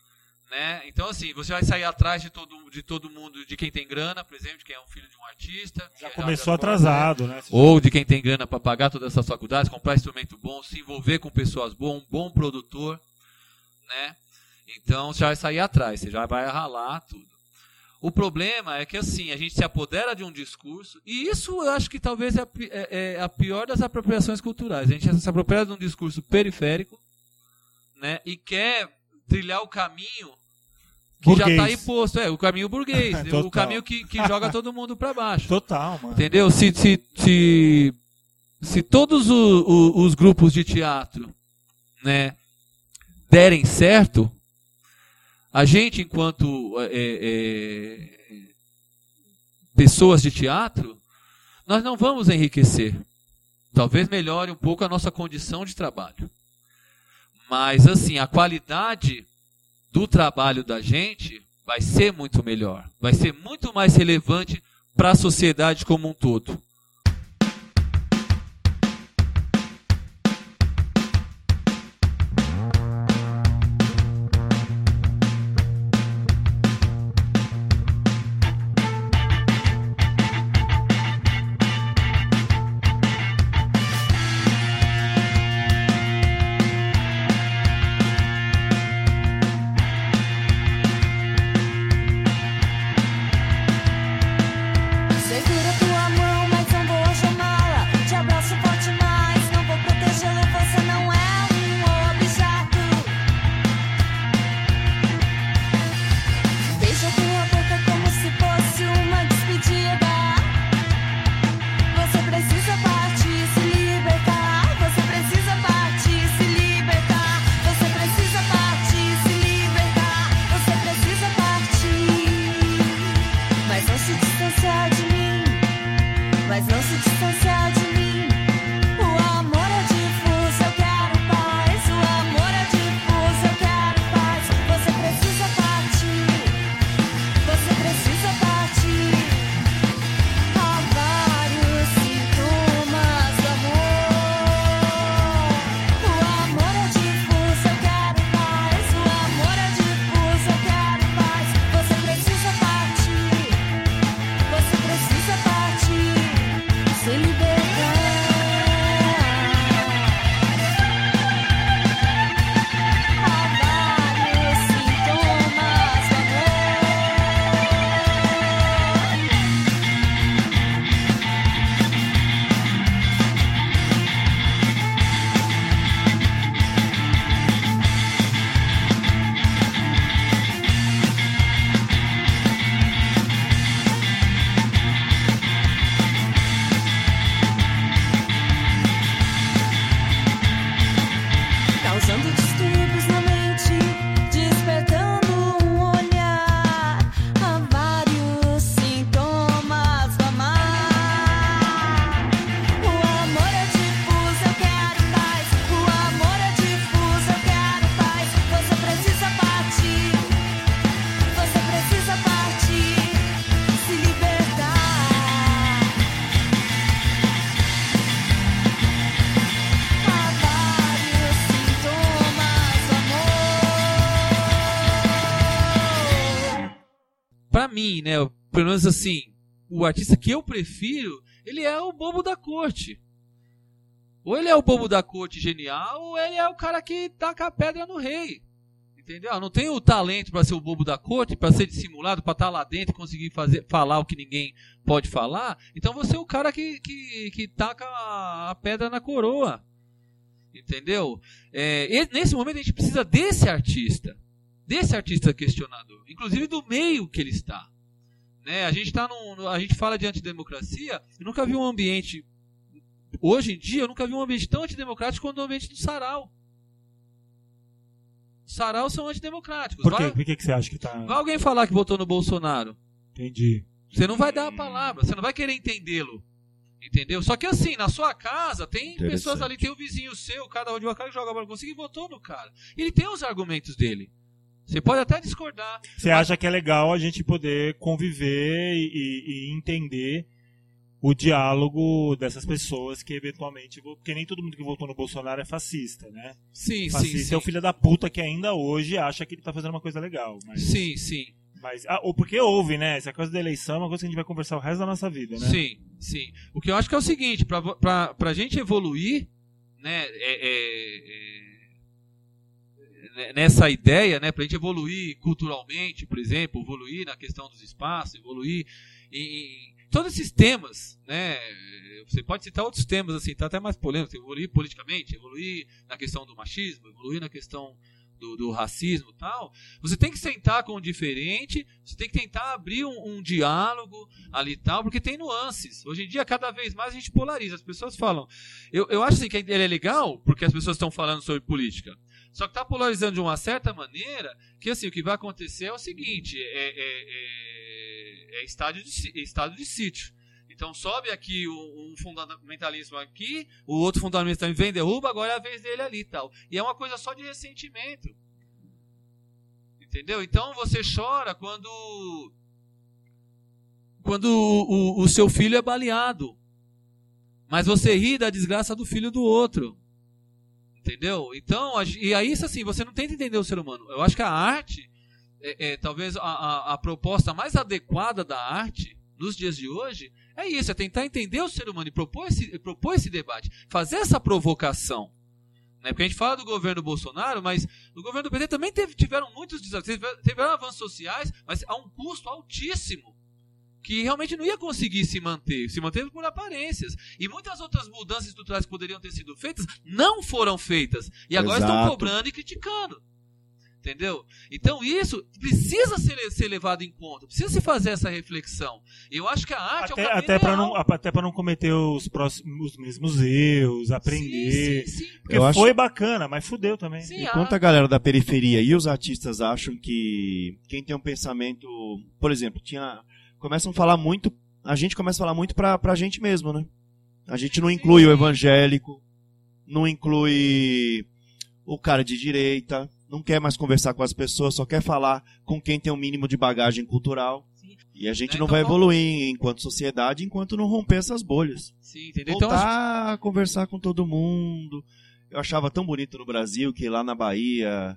Né? Então, assim, você vai sair atrás de todo, de todo mundo, de quem tem grana, por exemplo, de quem é um filho de um artista. Já que começou já atrasado, né? Ou de quem tem grana para pagar todas essas faculdades, comprar instrumento bom, se envolver com pessoas boas, um bom produtor, né? Então, você já vai sair atrás, você já vai ralar tudo. O problema é que, assim, a gente se apodera de um discurso, e isso eu acho que talvez é a, é, é a pior das apropriações culturais. A gente se apropria de um discurso periférico, né? E quer trilhar o caminho que burguês. já está aí posto, é, o caminho burguês, Total. o caminho que, que joga todo mundo para baixo. Total, mano. Entendeu? Se, se, se, se todos o, o, os grupos de teatro, né, derem certo, a gente, enquanto é, é, pessoas de teatro, nós não vamos enriquecer. Talvez melhore um pouco a nossa condição de trabalho. Mas, assim, a qualidade do trabalho da gente vai ser muito melhor. Vai ser muito mais relevante para a sociedade como um todo. Segura tua mão, mas não vou chamá-la. Te abraço forte, mas não vou protegê-la. Você não é um objeto. Beija tua boca como se fosse uma despedida. Você precisa partir, se libertar. Você precisa partir, se libertar. Você precisa partir, se libertar. Você precisa partir. Mas não se distanciar de mim. Mas não se distanciar de mim. O amor é difuso, eu quero paz. O amor é difuso, eu quero paz. Você precisa partir. Você precisa partir. Há vários sintomas do amor. O amor é difuso, eu quero paz. O amor é difuso, eu quero paz. Você precisa partir. Você precisa partir. Se libertar. Há vários sintomas do causando distúrbios na mente, despertando um olhar. Há vários sintomas do amar. O amor é difuso, eu quero paz. O amor é difuso, eu quero paz. Você precisa partir. Você precisa partir. Se libertar. Há vários sintomas do amor. Pra mim, né, pelo menos assim, o artista que eu prefiro, ele é o bobo da corte. Ou ele é o bobo da corte genial, ou ele é o cara que taca a pedra no rei. Entendeu? Não tem o talento pra ser o bobo da corte, pra ser dissimulado, pra estar lá dentro e conseguir fazer, falar o que ninguém pode falar. Então você é o cara que, que, que taca a pedra na coroa. Entendeu? É, e nesse momento a gente precisa desse artista. Desse artista questionador. Inclusive do meio que ele está. Né? A gente tá num, a gente fala de antidemocracia. Eu nunca vi um ambiente... Hoje em dia eu nunca vi um ambiente tão antidemocrático quanto o ambiente do sarau. Os saraus são antidemocráticos. Por quê? Vai, Por que, que você acha que tá. vai alguém falar que votou no Bolsonaro. Entendi. Você não vai dar a palavra. Você não vai querer entendê-lo. Entendeu? Só que assim, na sua casa, tem pessoas ali, tem o vizinho seu, cada um de uma cara que joga bola consigo e votou no cara. Ele tem os argumentos dele. Você pode até discordar. Você acha que é legal a gente poder conviver e, e- e entender o diálogo dessas pessoas que eventualmente... Porque nem todo mundo que votou no Bolsonaro é fascista, né? Sim, fascista sim, sim. é o filho da puta que ainda hoje acha que ele tá fazendo uma coisa legal. Mas, Sim, sim. Mas, ah, ou porque houve, né? Essa coisa da eleição é uma coisa que a gente vai conversar o resto da nossa vida, né? Sim, sim. O que eu acho que é o seguinte, pra, pra, pra gente evoluir, né, é, é, é, nessa ideia, né, pra gente evoluir culturalmente, por exemplo, evoluir na questão dos espaços, evoluir em... Todos esses temas, né? Você pode citar outros temas, assim, tá até mais polêmico. Evoluir politicamente, evoluir na questão do machismo, evoluir na questão do, do racismo e tal. Você tem que sentar com o diferente, você tem que tentar abrir um, um diálogo ali e tal, porque tem nuances. Hoje em dia, cada vez mais a gente polariza. As pessoas falam. Eu, eu acho assim, que ele é legal, porque as pessoas estão falando sobre política. Só que está polarizando de uma certa maneira que assim, o que vai acontecer é o seguinte, é, é, é, é estádio de, estado de sítio. Então sobe aqui um, um fundamentalismo aqui, o outro fundamentalismo vem, derruba, agora é a vez dele ali e tal. E é uma coisa só de ressentimento. Entendeu? Então você chora quando, quando o, o, o seu filho é baleado. Mas você ri da desgraça do filho do outro. Entendeu? Então, e aí isso assim, você não tenta entender o ser humano. Eu acho que a arte, é, é, talvez a, a, a proposta mais adequada da arte, nos dias de hoje, é isso, é tentar entender o ser humano e propor esse, propor esse debate, fazer essa provocação. Né? Porque a gente fala do governo Bolsonaro, mas no governo do P T também teve, tiveram muitos desafios, tiveram avanços sociais, mas a um custo altíssimo, que realmente não ia conseguir se manter, se manteve por aparências. E muitas outras mudanças estruturais que poderiam ter sido feitas não foram feitas. E agora Exato. estão cobrando e criticando. Entendeu? Então isso precisa ser, ser levado em conta, precisa se fazer essa reflexão. Eu acho que a arte até, é o caminho até para real. não Até para não cometer os, próximos, os mesmos erros, aprender. Sim, sim, sim. Porque Eu foi acho- bacana, mas fudeu também. Sim, Enquanto a- a galera da periferia e os artistas acham que quem tem um pensamento, por exemplo, tinha começam a falar muito, a gente começa a falar muito pra, pra gente mesmo, né? A gente não inclui o evangélico, não inclui o cara de direita, não quer mais conversar com as pessoas, só quer falar com quem tem um mínimo de bagagem cultural. Sim. E a gente Né, não então vai vamos- evoluir enquanto sociedade enquanto não romper essas bolhas. Sim, entendeu? Então, Voltar a conversar com todo mundo. Eu achava tão bonito no Brasil que lá na Bahia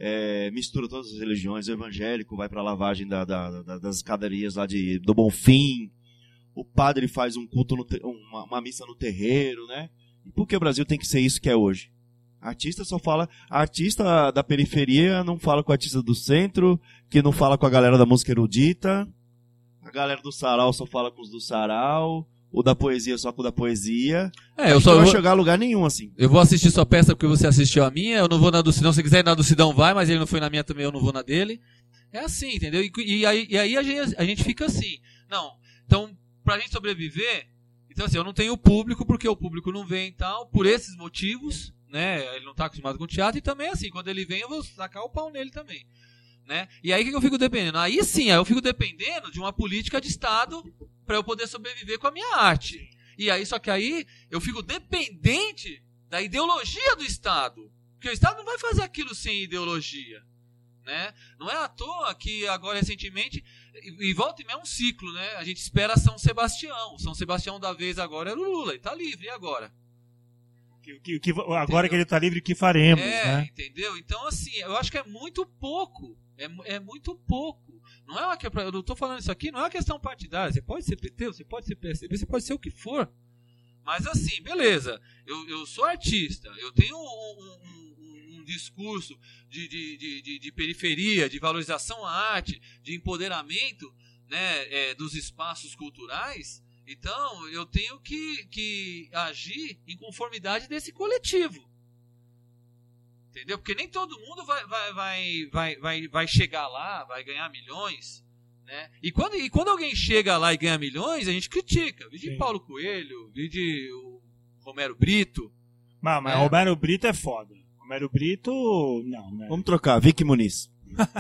é, mistura todas as religiões. O evangélico vai para a lavagem da, da, da, das escadarias lá de, do Bonfim. O padre faz um culto, no te, uma, uma missa no terreiro, né? E por que o Brasil tem que ser isso que é hoje? Artista só fala... A artista da periferia não fala com o artista do centro, que não fala com a galera da música erudita. A galera do sarau só fala com os do sarau. O da poesia só com o da poesia. é, eu Não só vai vou, chegar a lugar nenhum, assim. eu vou assistir sua peça porque você assistiu a minha, eu não vou na do Sidão, se quiser ir na do Sidão vai, mas ele não foi na minha também, eu não vou na dele. É assim, entendeu? E, e aí, e aí a, gente, a gente fica assim. Não, então, pra gente sobreviver, então assim, eu não tenho público porque o público não vem e tal, por esses motivos, né? Ele não tá acostumado com teatro e também assim, quando ele vem eu vou sacar o pau nele também. Né? E aí o que eu fico dependendo? Aí sim, aí eu fico dependendo de uma política de Estado para eu poder sobreviver com a minha arte. E aí, só que aí eu fico dependente da ideologia do Estado. Porque o Estado não vai fazer aquilo sem ideologia. Né? Não é à toa que agora recentemente, e, e volta e meia é um ciclo, né? A gente espera São Sebastião. São Sebastião da vez agora era o Lula, e tá livre, e agora? Que, que, que, agora que ele tá livre, o que faremos, é, né? entendeu? Então, assim, eu acho que é muito pouco. É, mu- é muito pouco. Não é uma que- eu não tô falando isso aqui, não é uma questão partidária. Você pode ser P T, você pode ser P S D B, você pode ser o que for. Mas assim, beleza. Eu, eu sou artista, eu tenho um, um- um- um discurso de, de, de, de- de periferia, de valorização à arte, de empoderamento, né, é, dos espaços culturais. Então, eu tenho que, que agir em conformidade desse coletivo. Entendeu? Porque nem todo mundo vai, vai, vai, vai, vai, vai chegar lá, vai ganhar milhões. Né? E, quando, e quando alguém chega lá e ganha milhões, a gente critica. Vi de Sim. Paulo Coelho, vi de o Romero Brito. Mas, mas É. Romero Brito é foda. Romero Brito, não, né? Vamos trocar, Vicky Muniz.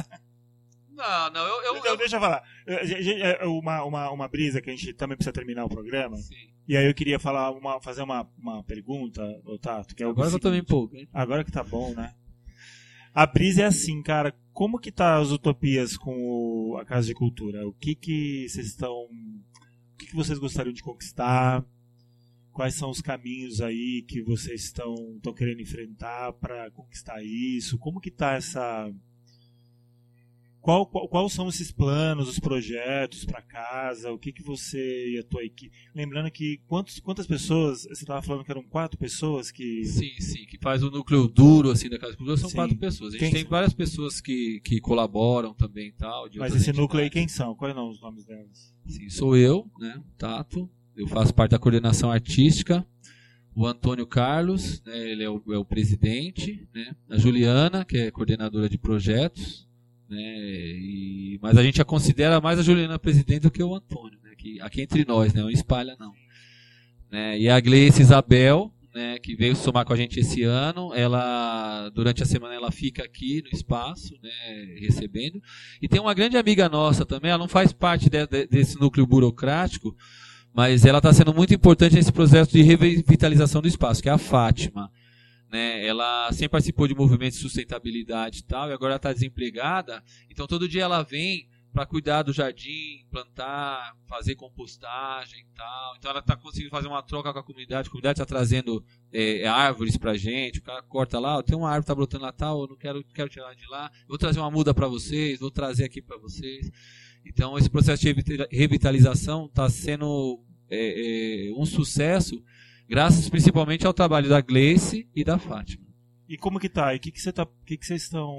Não, não, eu. eu, Então, eu deixa eu falar. Eu- eu- eu- Uma, uma, uma brisa que a gente também precisa terminar o programa. sim. E aí eu queria falar uma, fazer uma, uma pergunta, ô Tato, que é o Agora que eu tô meio seguinte. empolgo, hein? Agora que tá bom, né? A brisa é assim, cara. Como que tá as utopias com o- a Casa de Cultura? O que que vocês estão o que vocês gostariam de conquistar? Quais são os caminhos aí que vocês estão, estão querendo enfrentar para conquistar isso? Como que está essa... Qual, qual, quais são esses planos, os projetos para casa? O que, que você e a tua equipe... Lembrando que quantos, quantas pessoas... Você estava falando que eram quatro pessoas que... Sim, sim, que faz o núcleo duro assim, da Casa de Cultura, são Sim. quatro pessoas. A gente Quem tem são? várias pessoas que, que colaboram também e tal. de Mas outras esse núcleo aí entidades. quem são? Quais são os nomes delas? Sim, sou eu, né, Tato. Eu faço parte da coordenação artística. O Antônio Carlos, né, ele é o, é o presidente. Né, a Juliana, que é coordenadora de projetos. Né, e, mas a gente já considera mais a Juliana presidente do que o Antônio. Né, que, aqui entre nós, né, não espalha não. Né, e a Gleice Isabel, né, que veio somar com a gente esse ano, ela durante a semana ela fica aqui no espaço, né, recebendo. E tem uma grande amiga nossa também, ela não faz parte de, de, desse núcleo burocrático, mas ela está sendo muito importante nesse processo de revitalização do espaço, que é a Fátima. Né, ela sempre participou de movimentos de sustentabilidade e tal, e agora ela está desempregada, então todo dia ela vem para cuidar do jardim, plantar, fazer compostagem e tal. Então ela está conseguindo fazer uma troca com a comunidade, a comunidade está trazendo é, árvores para a gente, o cara corta lá, tem uma árvore que está brotando lá, tal, eu não quero, quero tirar de lá, vou trazer uma muda para vocês, vou trazer aqui para vocês. Então esse processo de revitalização está sendo é, é, um sucesso, graças principalmente ao trabalho da Gleice e da Fátima. E como que tá? E o que, que, você tá, que, que vocês estão...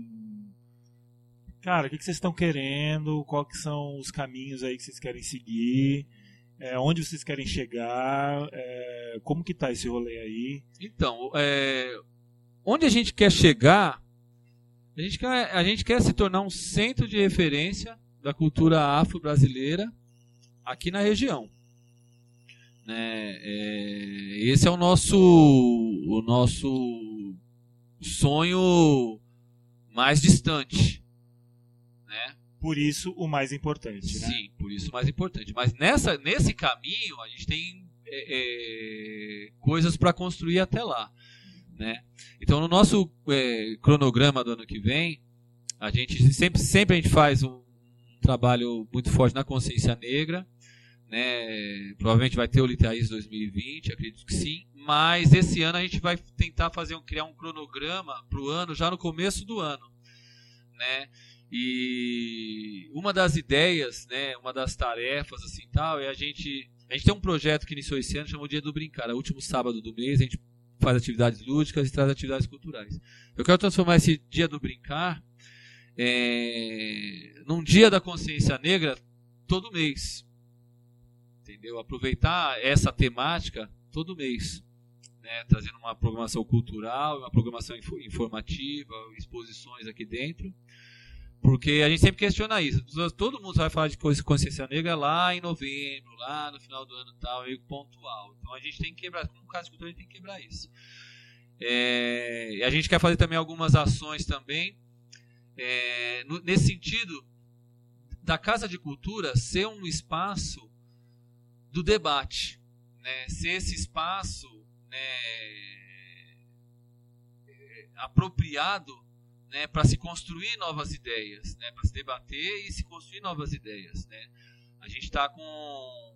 Cara, o que, que vocês estão querendo? Quais são os caminhos aí que vocês querem seguir? É, onde vocês querem chegar? É, como que tá esse rolê aí? Então, é, onde a gente quer chegar, a gente quer, a gente quer se tornar um centro de referência da cultura afro-brasileira aqui na região. Né? É, esse é o nosso, o nosso sonho mais distante. Né? Por isso, o mais importante, né? Sim, por isso o mais importante. Mas nessa, nesse caminho, a gente tem é, é, coisas para construir até lá. Né? Então, no nosso é, cronograma do ano que vem, a gente sempre, sempre a gente faz um, um trabalho muito forte na consciência negra. Né? Provavelmente vai ter o Literais dois mil e vinte, acredito que sim. Mas esse ano a gente vai tentar fazer um, criar um cronograma para o ano, já no começo do ano. Né? E uma das ideias, né, uma das tarefas assim, tal, é a gente... A gente tem um projeto que iniciou esse ano, chamado Dia do Brincar. É o último sábado do mês, a gente faz atividades lúdicas e traz atividades culturais. Eu quero transformar esse Dia do Brincar é, num Dia da Consciência Negra todo mês. Entendeu? Aproveitar essa temática todo mês. Né, trazendo uma programação cultural, uma programação informativa, exposições aqui dentro. Porque a gente sempre questiona isso. Todo mundo vai falar de consciência negra lá em novembro, lá no final do ano e tal, meio pontual. Então a gente tem que quebrar, como Casa de Cultura, a gente tem que quebrar isso. É, e a gente quer fazer também algumas ações também, é, no, nesse sentido, da Casa de Cultura ser um espaço do debate. Né, ser esse espaço, né, apropriado, né, para se construir novas ideias, né, para se debater e se construir novas ideias. Né. A gente está com,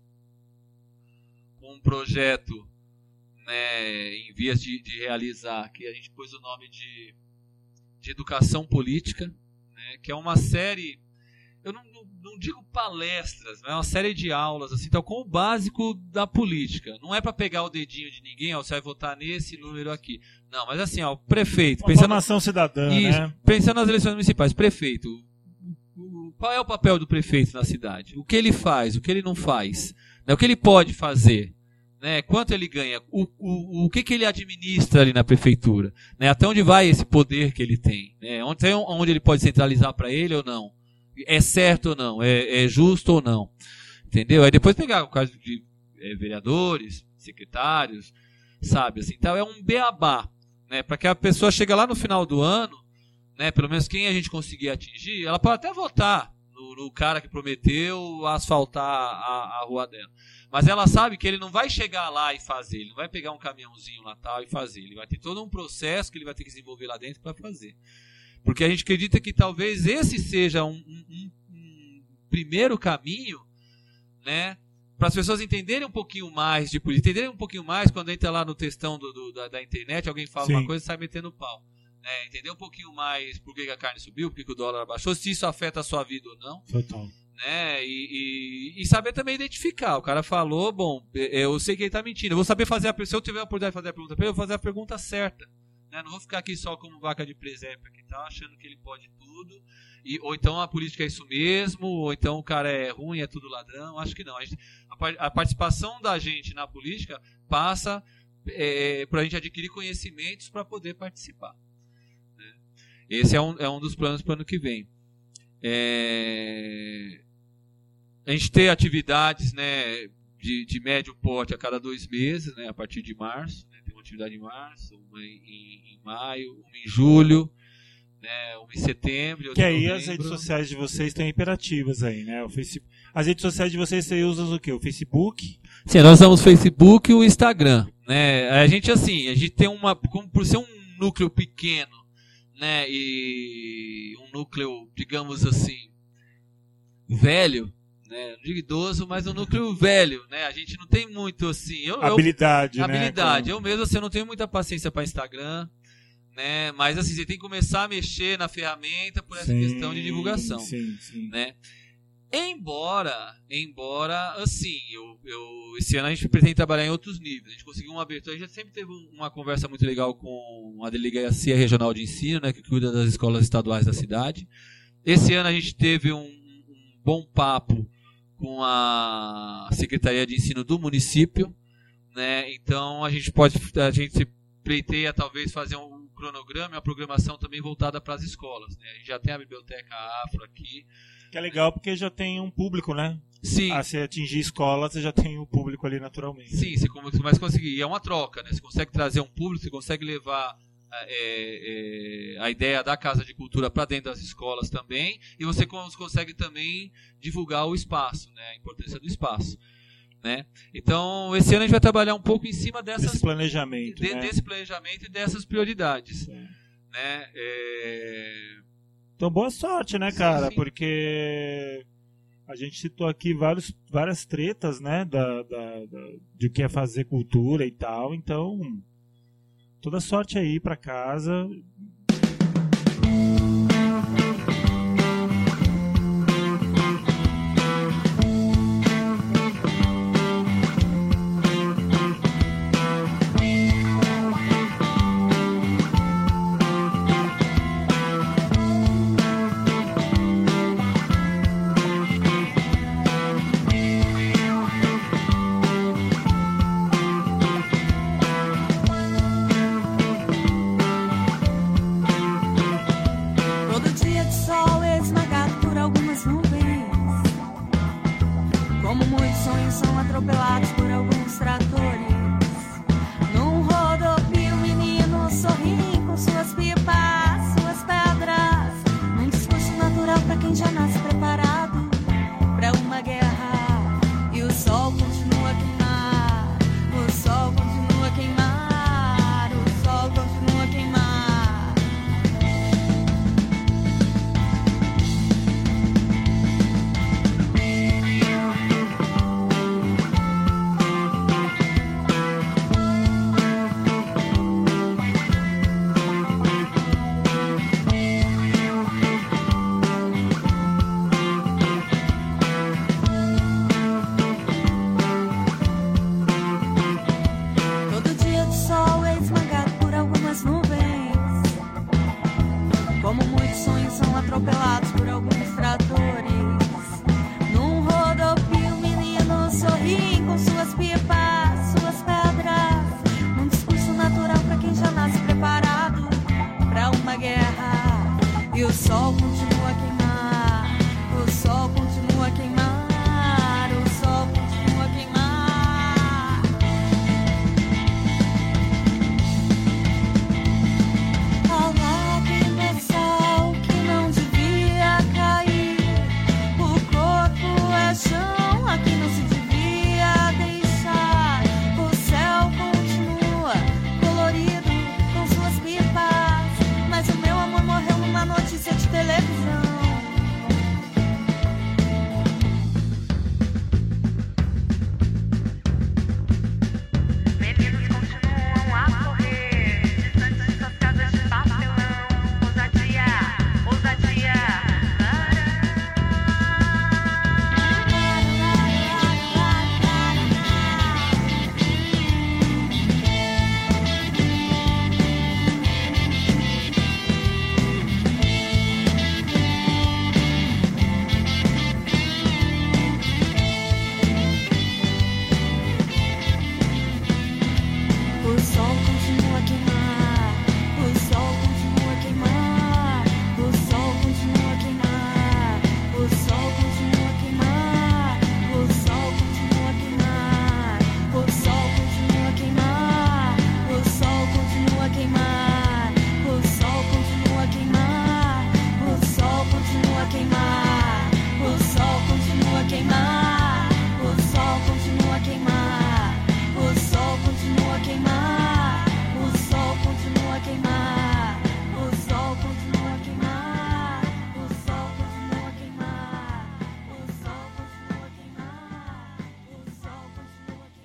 com um projeto, né, em vias de, de realizar, que a gente pôs o nome de, de Educação Política, né, que é uma série, eu não, não, não digo palestras, mas é uma série de aulas, assim, então, com o básico da política. Não é para pegar o dedinho de ninguém, ó, você vai votar nesse número aqui. Não, mas assim, ó, o prefeito... Uma pensando, formação cidadã, isso, né? Pensando nas eleições municipais, prefeito, o, o, qual é o papel do prefeito na cidade? O que ele faz, o que ele não faz? Né, o que ele pode fazer? Né, quanto ele ganha? O, o, o que, que ele administra ali na prefeitura? Né, até onde vai esse poder que ele tem? Né, onde, onde ele pode centralizar para ele ou não? É certo ou não? É, é justo ou não? Entendeu? Aí depois pegar o caso de é, vereadores, secretários, sabe? Assim, então é um beabá, né? Para que a pessoa chegue lá no final do ano, né? Pelo menos quem a gente conseguir atingir, ela pode até votar no, no cara que prometeu asfaltar a, a rua dela. Mas ela sabe que ele não vai chegar lá e fazer, ele não vai pegar um caminhãozinho lá tal e fazer. Ele vai ter todo um processo que ele vai ter que desenvolver lá dentro para fazer. Porque a gente acredita que talvez esse seja um, um, um primeiro caminho, né, né? Para as pessoas entenderem um pouquinho mais de política, entenderem um pouquinho mais quando entra lá no textão do, do, da, da internet, alguém fala Sim. uma coisa e sai metendo pau. Né? Entender um pouquinho mais por que a carne subiu, por que o dólar abaixou, se isso afeta a sua vida ou não. Total. Né? E, e, e saber também identificar. O cara falou, bom, eu sei que ele está mentindo. Eu vou saber fazer a, se eu tiver a oportunidade de fazer a pergunta para ele, eu vou fazer a pergunta certa. Né? Não vou ficar aqui só como vaca de presépio aqui, tá? Achando que ele pode tudo. E, ou então a política é isso mesmo, ou então o cara é ruim, é tudo ladrão. Acho que não. A, gente, a, a participação da gente na política passa é, para a gente adquirir conhecimentos para poder participar. Né? Esse é um, é um dos planos para o ano que vem. É, a gente tem atividades, né, de, de médio porte a cada dois meses, né, a partir de março. Né, tem uma atividade em março, uma em, em, em maio, uma em julho. Né, uma em setembro. Que aí as redes sociais de vocês estão imperativas aí, né? O Facebook... As redes sociais de vocês, você usa o quê? O Facebook? Sim, nós usamos o Facebook e o Instagram. Né? A gente, assim, a gente tem uma... Como por ser um núcleo pequeno, né? E um núcleo, digamos assim, velho, né? Não digo idoso, mas um núcleo velho, né? A gente não tem muito, assim... Eu, habilidade, eu, né? Habilidade. Como... Eu mesmo, assim, eu não tenho muita paciência para Instagram. Né? Mas assim, você tem que começar a mexer na ferramenta por essa sim, questão de divulgação. Sim, sim. Né? Embora, embora, assim, eu, eu, esse ano a gente pretende trabalhar em outros níveis. A gente conseguiu uma abertura, a gente sempre teve uma conversa muito legal com a Delegacia Regional de Ensino, né, que cuida das escolas estaduais da cidade. Esse ano a gente teve um, um bom papo com a Secretaria de Ensino do município. Né? Então a gente pode, a gente pleiteia talvez fazer um cronograma e uma programação também voltada para as escolas. Né? A gente já tem a Biblioteca Afro aqui. Que é legal porque já tem um público, né? Sim. Ah, se atingir escola, você já tem o público ali naturalmente. Sim, você começa a conseguir. E é uma troca, né? Você consegue trazer um público, você consegue levar é, é, a ideia da Casa de Cultura para dentro das escolas também, e você consegue também divulgar o espaço, né? A importância do espaço. Né? Então, esse ano a gente vai trabalhar um pouco em cima dessas, desse planejamento, de, né? desse planejamento e dessas prioridades. Sim. Né? É... Então, boa sorte, né, cara? Sim, sim. Porque a gente citou aqui vários, várias tretas, né, da, da, da, de o que é fazer cultura e tal. Então, toda sorte aí pra casa.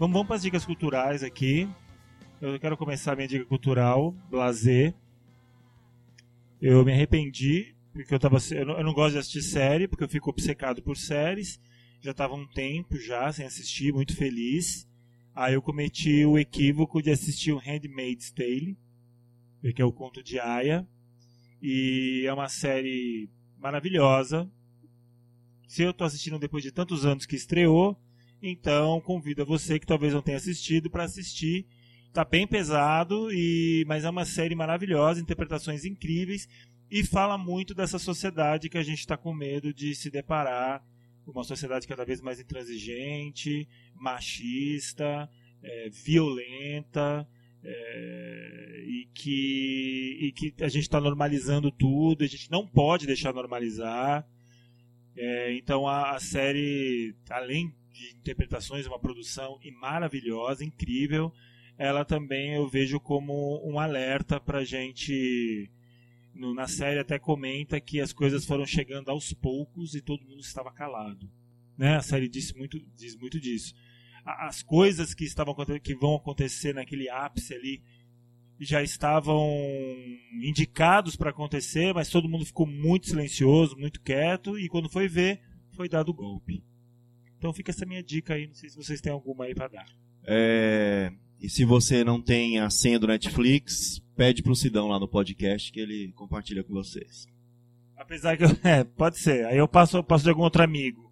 Então vamos para as dicas culturais aqui. Eu quero começar a minha dica cultural, lazer. Eu me arrependi, porque eu, tava, eu, não, eu não gosto de assistir série, porque eu fico obcecado por séries. Já estava um tempo já sem assistir, muito feliz. Aí eu cometi o equívoco de assistir o Handmaid's Tale, que é o Conto de Aia. E é uma série maravilhosa. Se eu estou assistindo depois de tantos anos que estreou, então convido a você que talvez não tenha assistido para assistir. Tá bem pesado, e... mas é uma série maravilhosa, interpretações incríveis, e fala muito dessa sociedade que a gente está com medo de se deparar. Uma sociedade cada vez mais intransigente, machista, é, violenta, é, e, que, e que a gente está normalizando tudo, a gente não pode deixar normalizar. É, então a, a série, além de interpretações, é uma produção maravilhosa, incrível. Ela também eu vejo como um alerta para a gente. No, na série até comenta que as coisas foram chegando aos poucos e todo mundo estava calado. Né? A série diz muito, diz muito disso. As coisas que, estavam, que vão acontecer naquele ápice ali já estavam indicados para acontecer, mas todo mundo ficou muito silencioso, muito quieto, e quando foi ver, foi dado o golpe. Então fica essa minha dica aí, não sei se vocês têm alguma aí para dar. É... E se você não tem a senha do Netflix, pede pro Sidão lá no podcast que ele compartilha com vocês. Apesar que eu, é, pode ser. Aí eu passo, eu passo de algum outro amigo.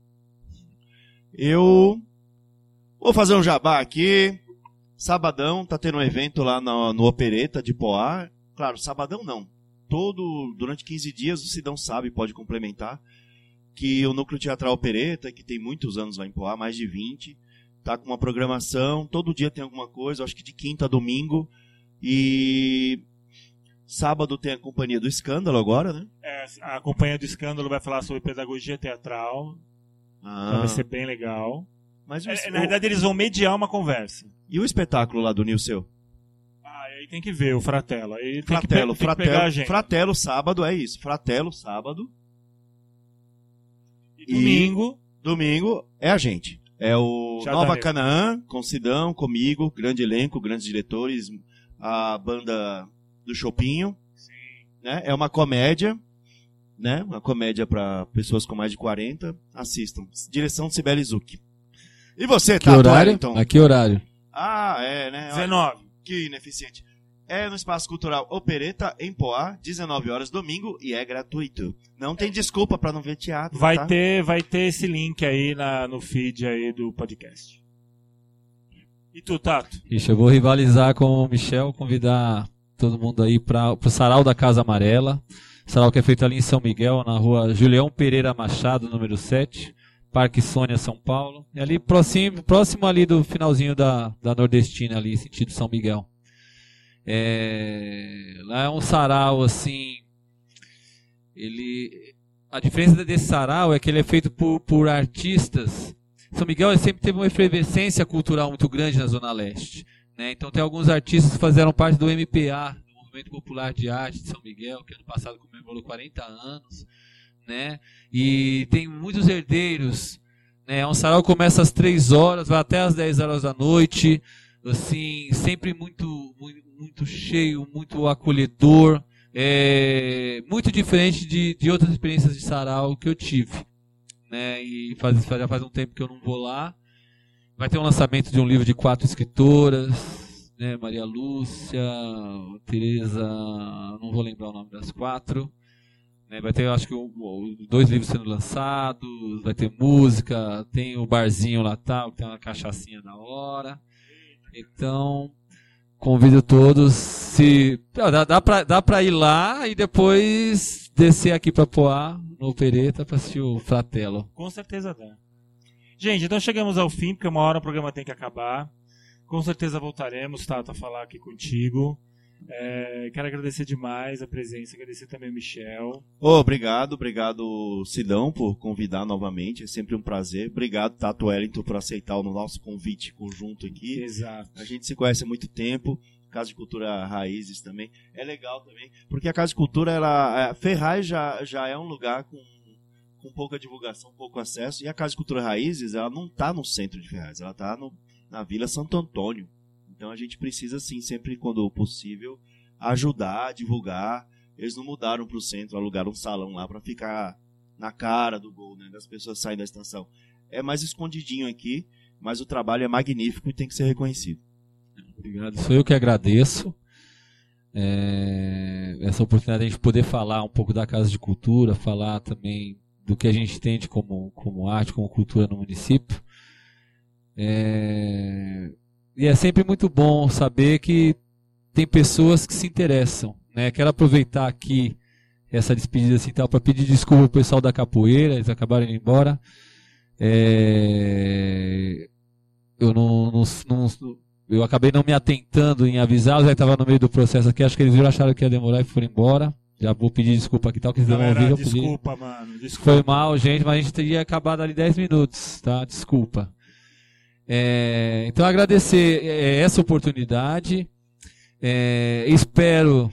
Eu vou fazer um jabá aqui. Sabadão tá tendo um evento lá no, no Opereta de Poá. Claro, sabadão não. Todo, durante quinze dias o Sidão sabe, pode complementar, que o Núcleo Teatral Opereta, que tem muitos anos lá em Poá, mais de vinte, tá com uma programação, todo dia tem alguma coisa, acho que de quinta a domingo. E sábado tem a Companhia do Escândalo agora, né? É, a Companhia do Escândalo vai falar sobre pedagogia teatral. Ah. Então vai ser bem legal. Mas o, é, na verdade eles vão mediar uma conversa. E o espetáculo lá do Nilceu? Ah, aí tem que ver o Fratelo. Aí tem Fratelo, que, pe- tem Fratelo, que pegar a gente. Fratelo sábado, é isso. Fratelo sábado. E domingo. E domingo é a gente. É o Já Nova darei. Canaã, com Sidão, comigo, grande elenco, grandes diretores, a banda do Chopinho. Sim. Né? É uma comédia, né? Uma comédia para pessoas com mais de quarenta. Assistam. Direção de Sibeli Zucchi. E você, Que tá, horário? então? A que horário? Ah, é, né? dezenove. Que ineficiente. É no Espaço Cultural Opereta, em Poá, dezenove horas, domingo, e é gratuito. Não tem desculpa pra não ver teatro, Vai, tá? ter, vai ter esse link aí na, no feed aí do podcast. E tu, Tato? Ixi, eu vou rivalizar com o Michel, convidar todo mundo aí para o Sarau da Casa Amarela. Sarau que é feito ali em São Miguel, na rua Julião Pereira Machado, número sete, Parque Sônia, São Paulo. E ali próximo, próximo ali do finalzinho da, da Nordestina, ali, sentido São Miguel. É, lá é um sarau assim, ele, a diferença desse sarau é que ele é feito por, por artistas. São Miguel sempre teve uma efervescência cultural muito grande na Zona Leste, né? Então tem alguns artistas que fizeram parte do M P A, do Movimento Popular de Arte de São Miguel, que ano passado comemorou quarenta anos, né? E tem muitos herdeiros, né? É um sarau que começa às três horas, vai até às dez horas da noite, assim, sempre muito, muito, muito cheio, muito acolhedor, é, muito diferente de, de outras experiências de sarau que eu tive, né? E faz, já faz um tempo que eu não vou lá. Vai ter um lançamento de um livro de quatro escritoras, né? Maria Lúcia, Tereza, não vou lembrar o nome das quatro, né? Vai ter, acho que, um, dois livros sendo lançados, vai ter música, tem o barzinho lá, tal, tem uma cachaçinha da hora. Então, convido todos, se dá, dá, pra, dá pra ir lá e depois descer aqui pra Poá, no Opereta, pra assistir o Fratelo. Com certeza dá. Gente, então chegamos ao fim, porque uma hora o programa tem que acabar. Com certeza voltaremos, Tato, a falar aqui contigo. É, quero agradecer demais a presença, agradecer também o Michel. Oh, obrigado, obrigado, Sidão, por convidar novamente. É sempre um prazer. Obrigado, Tato Wellington, por aceitar o nosso convite conjunto aqui. Exato. A gente se conhece há muito tempo. Casa de Cultura Raízes também. É legal também, porque a Casa de Cultura, ela, a Ferraz já, já é um lugar com, com pouca divulgação, pouco acesso. E a Casa de Cultura Raízes, ela não está no centro de Ferraz, ela está no na Vila Santo Antônio. Então a gente precisa, sim, sempre quando possível, ajudar, divulgar. Eles não mudaram para o centro, alugaram um salão lá para ficar na cara do gol, né, das pessoas saírem da estação. É mais escondidinho aqui, mas o trabalho é magnífico e tem que ser reconhecido. Obrigado, sou eu que agradeço. É, essa oportunidade de a gente poder falar um pouco da Casa de Cultura, falar também do que a gente entende como, como arte, como cultura no município. É, e é sempre muito bom saber que tem pessoas que se interessam, né? Quero aproveitar aqui essa despedida assim, para pedir desculpa ao pessoal da capoeira, eles acabaram indo embora. É, eu não, não, não eu acabei não me atentando em avisá-los, aí estava no meio do processo aqui, acho que eles viram, acharam que ia demorar e foram embora. Já vou pedir desculpa aqui, tal, que eles não ouviram. Desculpa, pedir. mano. Desculpa. Foi mal, gente, mas a gente teria acabado ali dez minutos, tá? Desculpa. É, então, agradecer essa oportunidade. É, espero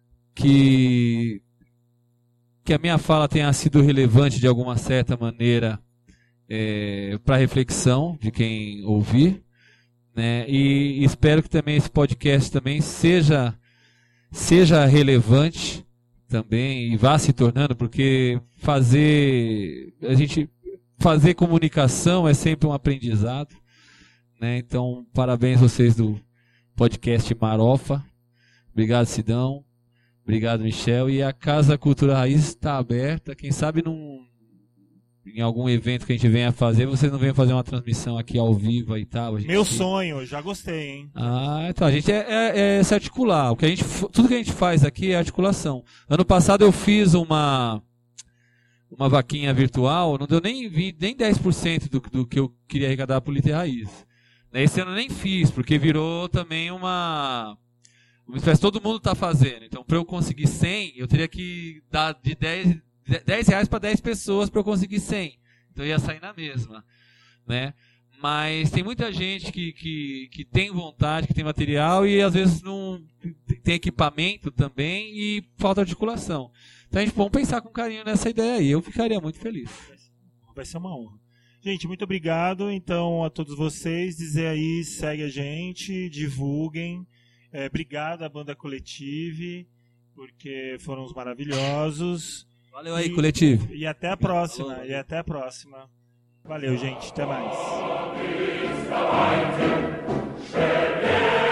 que, que a minha fala tenha sido relevante de alguma certa maneira é, para reflexão de quem ouvir. Né? E espero que também esse podcast também seja, seja relevante também e vá se tornando, porque fazer a gente fazer comunicação é sempre um aprendizado, né? Então, parabéns vocês do podcast Marofa. Obrigado, Sidão. Obrigado, Michel. E a Casa Cultura Raiz está aberta. Quem sabe num em algum evento que a gente venha fazer, vocês não venham fazer uma transmissão aqui ao vivo e tal. Meu sonho, já gostei, hein? Ah, então a gente é, é, é se articular. O que a gente, tudo que a gente faz aqui é articulação. Ano passado eu fiz uma uma vaquinha virtual, não deu nem, nem dez por cento do, do que eu queria arrecadar para o Liter Raiz. Esse ano eu nem fiz, porque virou também uma... uma espécie, todo mundo está fazendo. Então, para eu conseguir cem, eu teria que dar de dez, dez reais para dez pessoas para eu conseguir cem. Então, eu ia sair na mesma. Né? Mas tem muita gente que, que, que tem vontade, que tem material e às vezes não tem equipamento também e falta articulação. Então, a gente vamos pensar com carinho nessa ideia aí. Eu ficaria muito feliz. Vai ser uma honra. Gente, muito obrigado, então, a todos vocês. Dizer aí, segue a gente, divulguem. É, obrigado à Banda Coletive, porque foram os maravilhosos. Valeu aí, e, Coletivo. E até a próxima. Falou. E até a próxima. Valeu, gente. Até mais.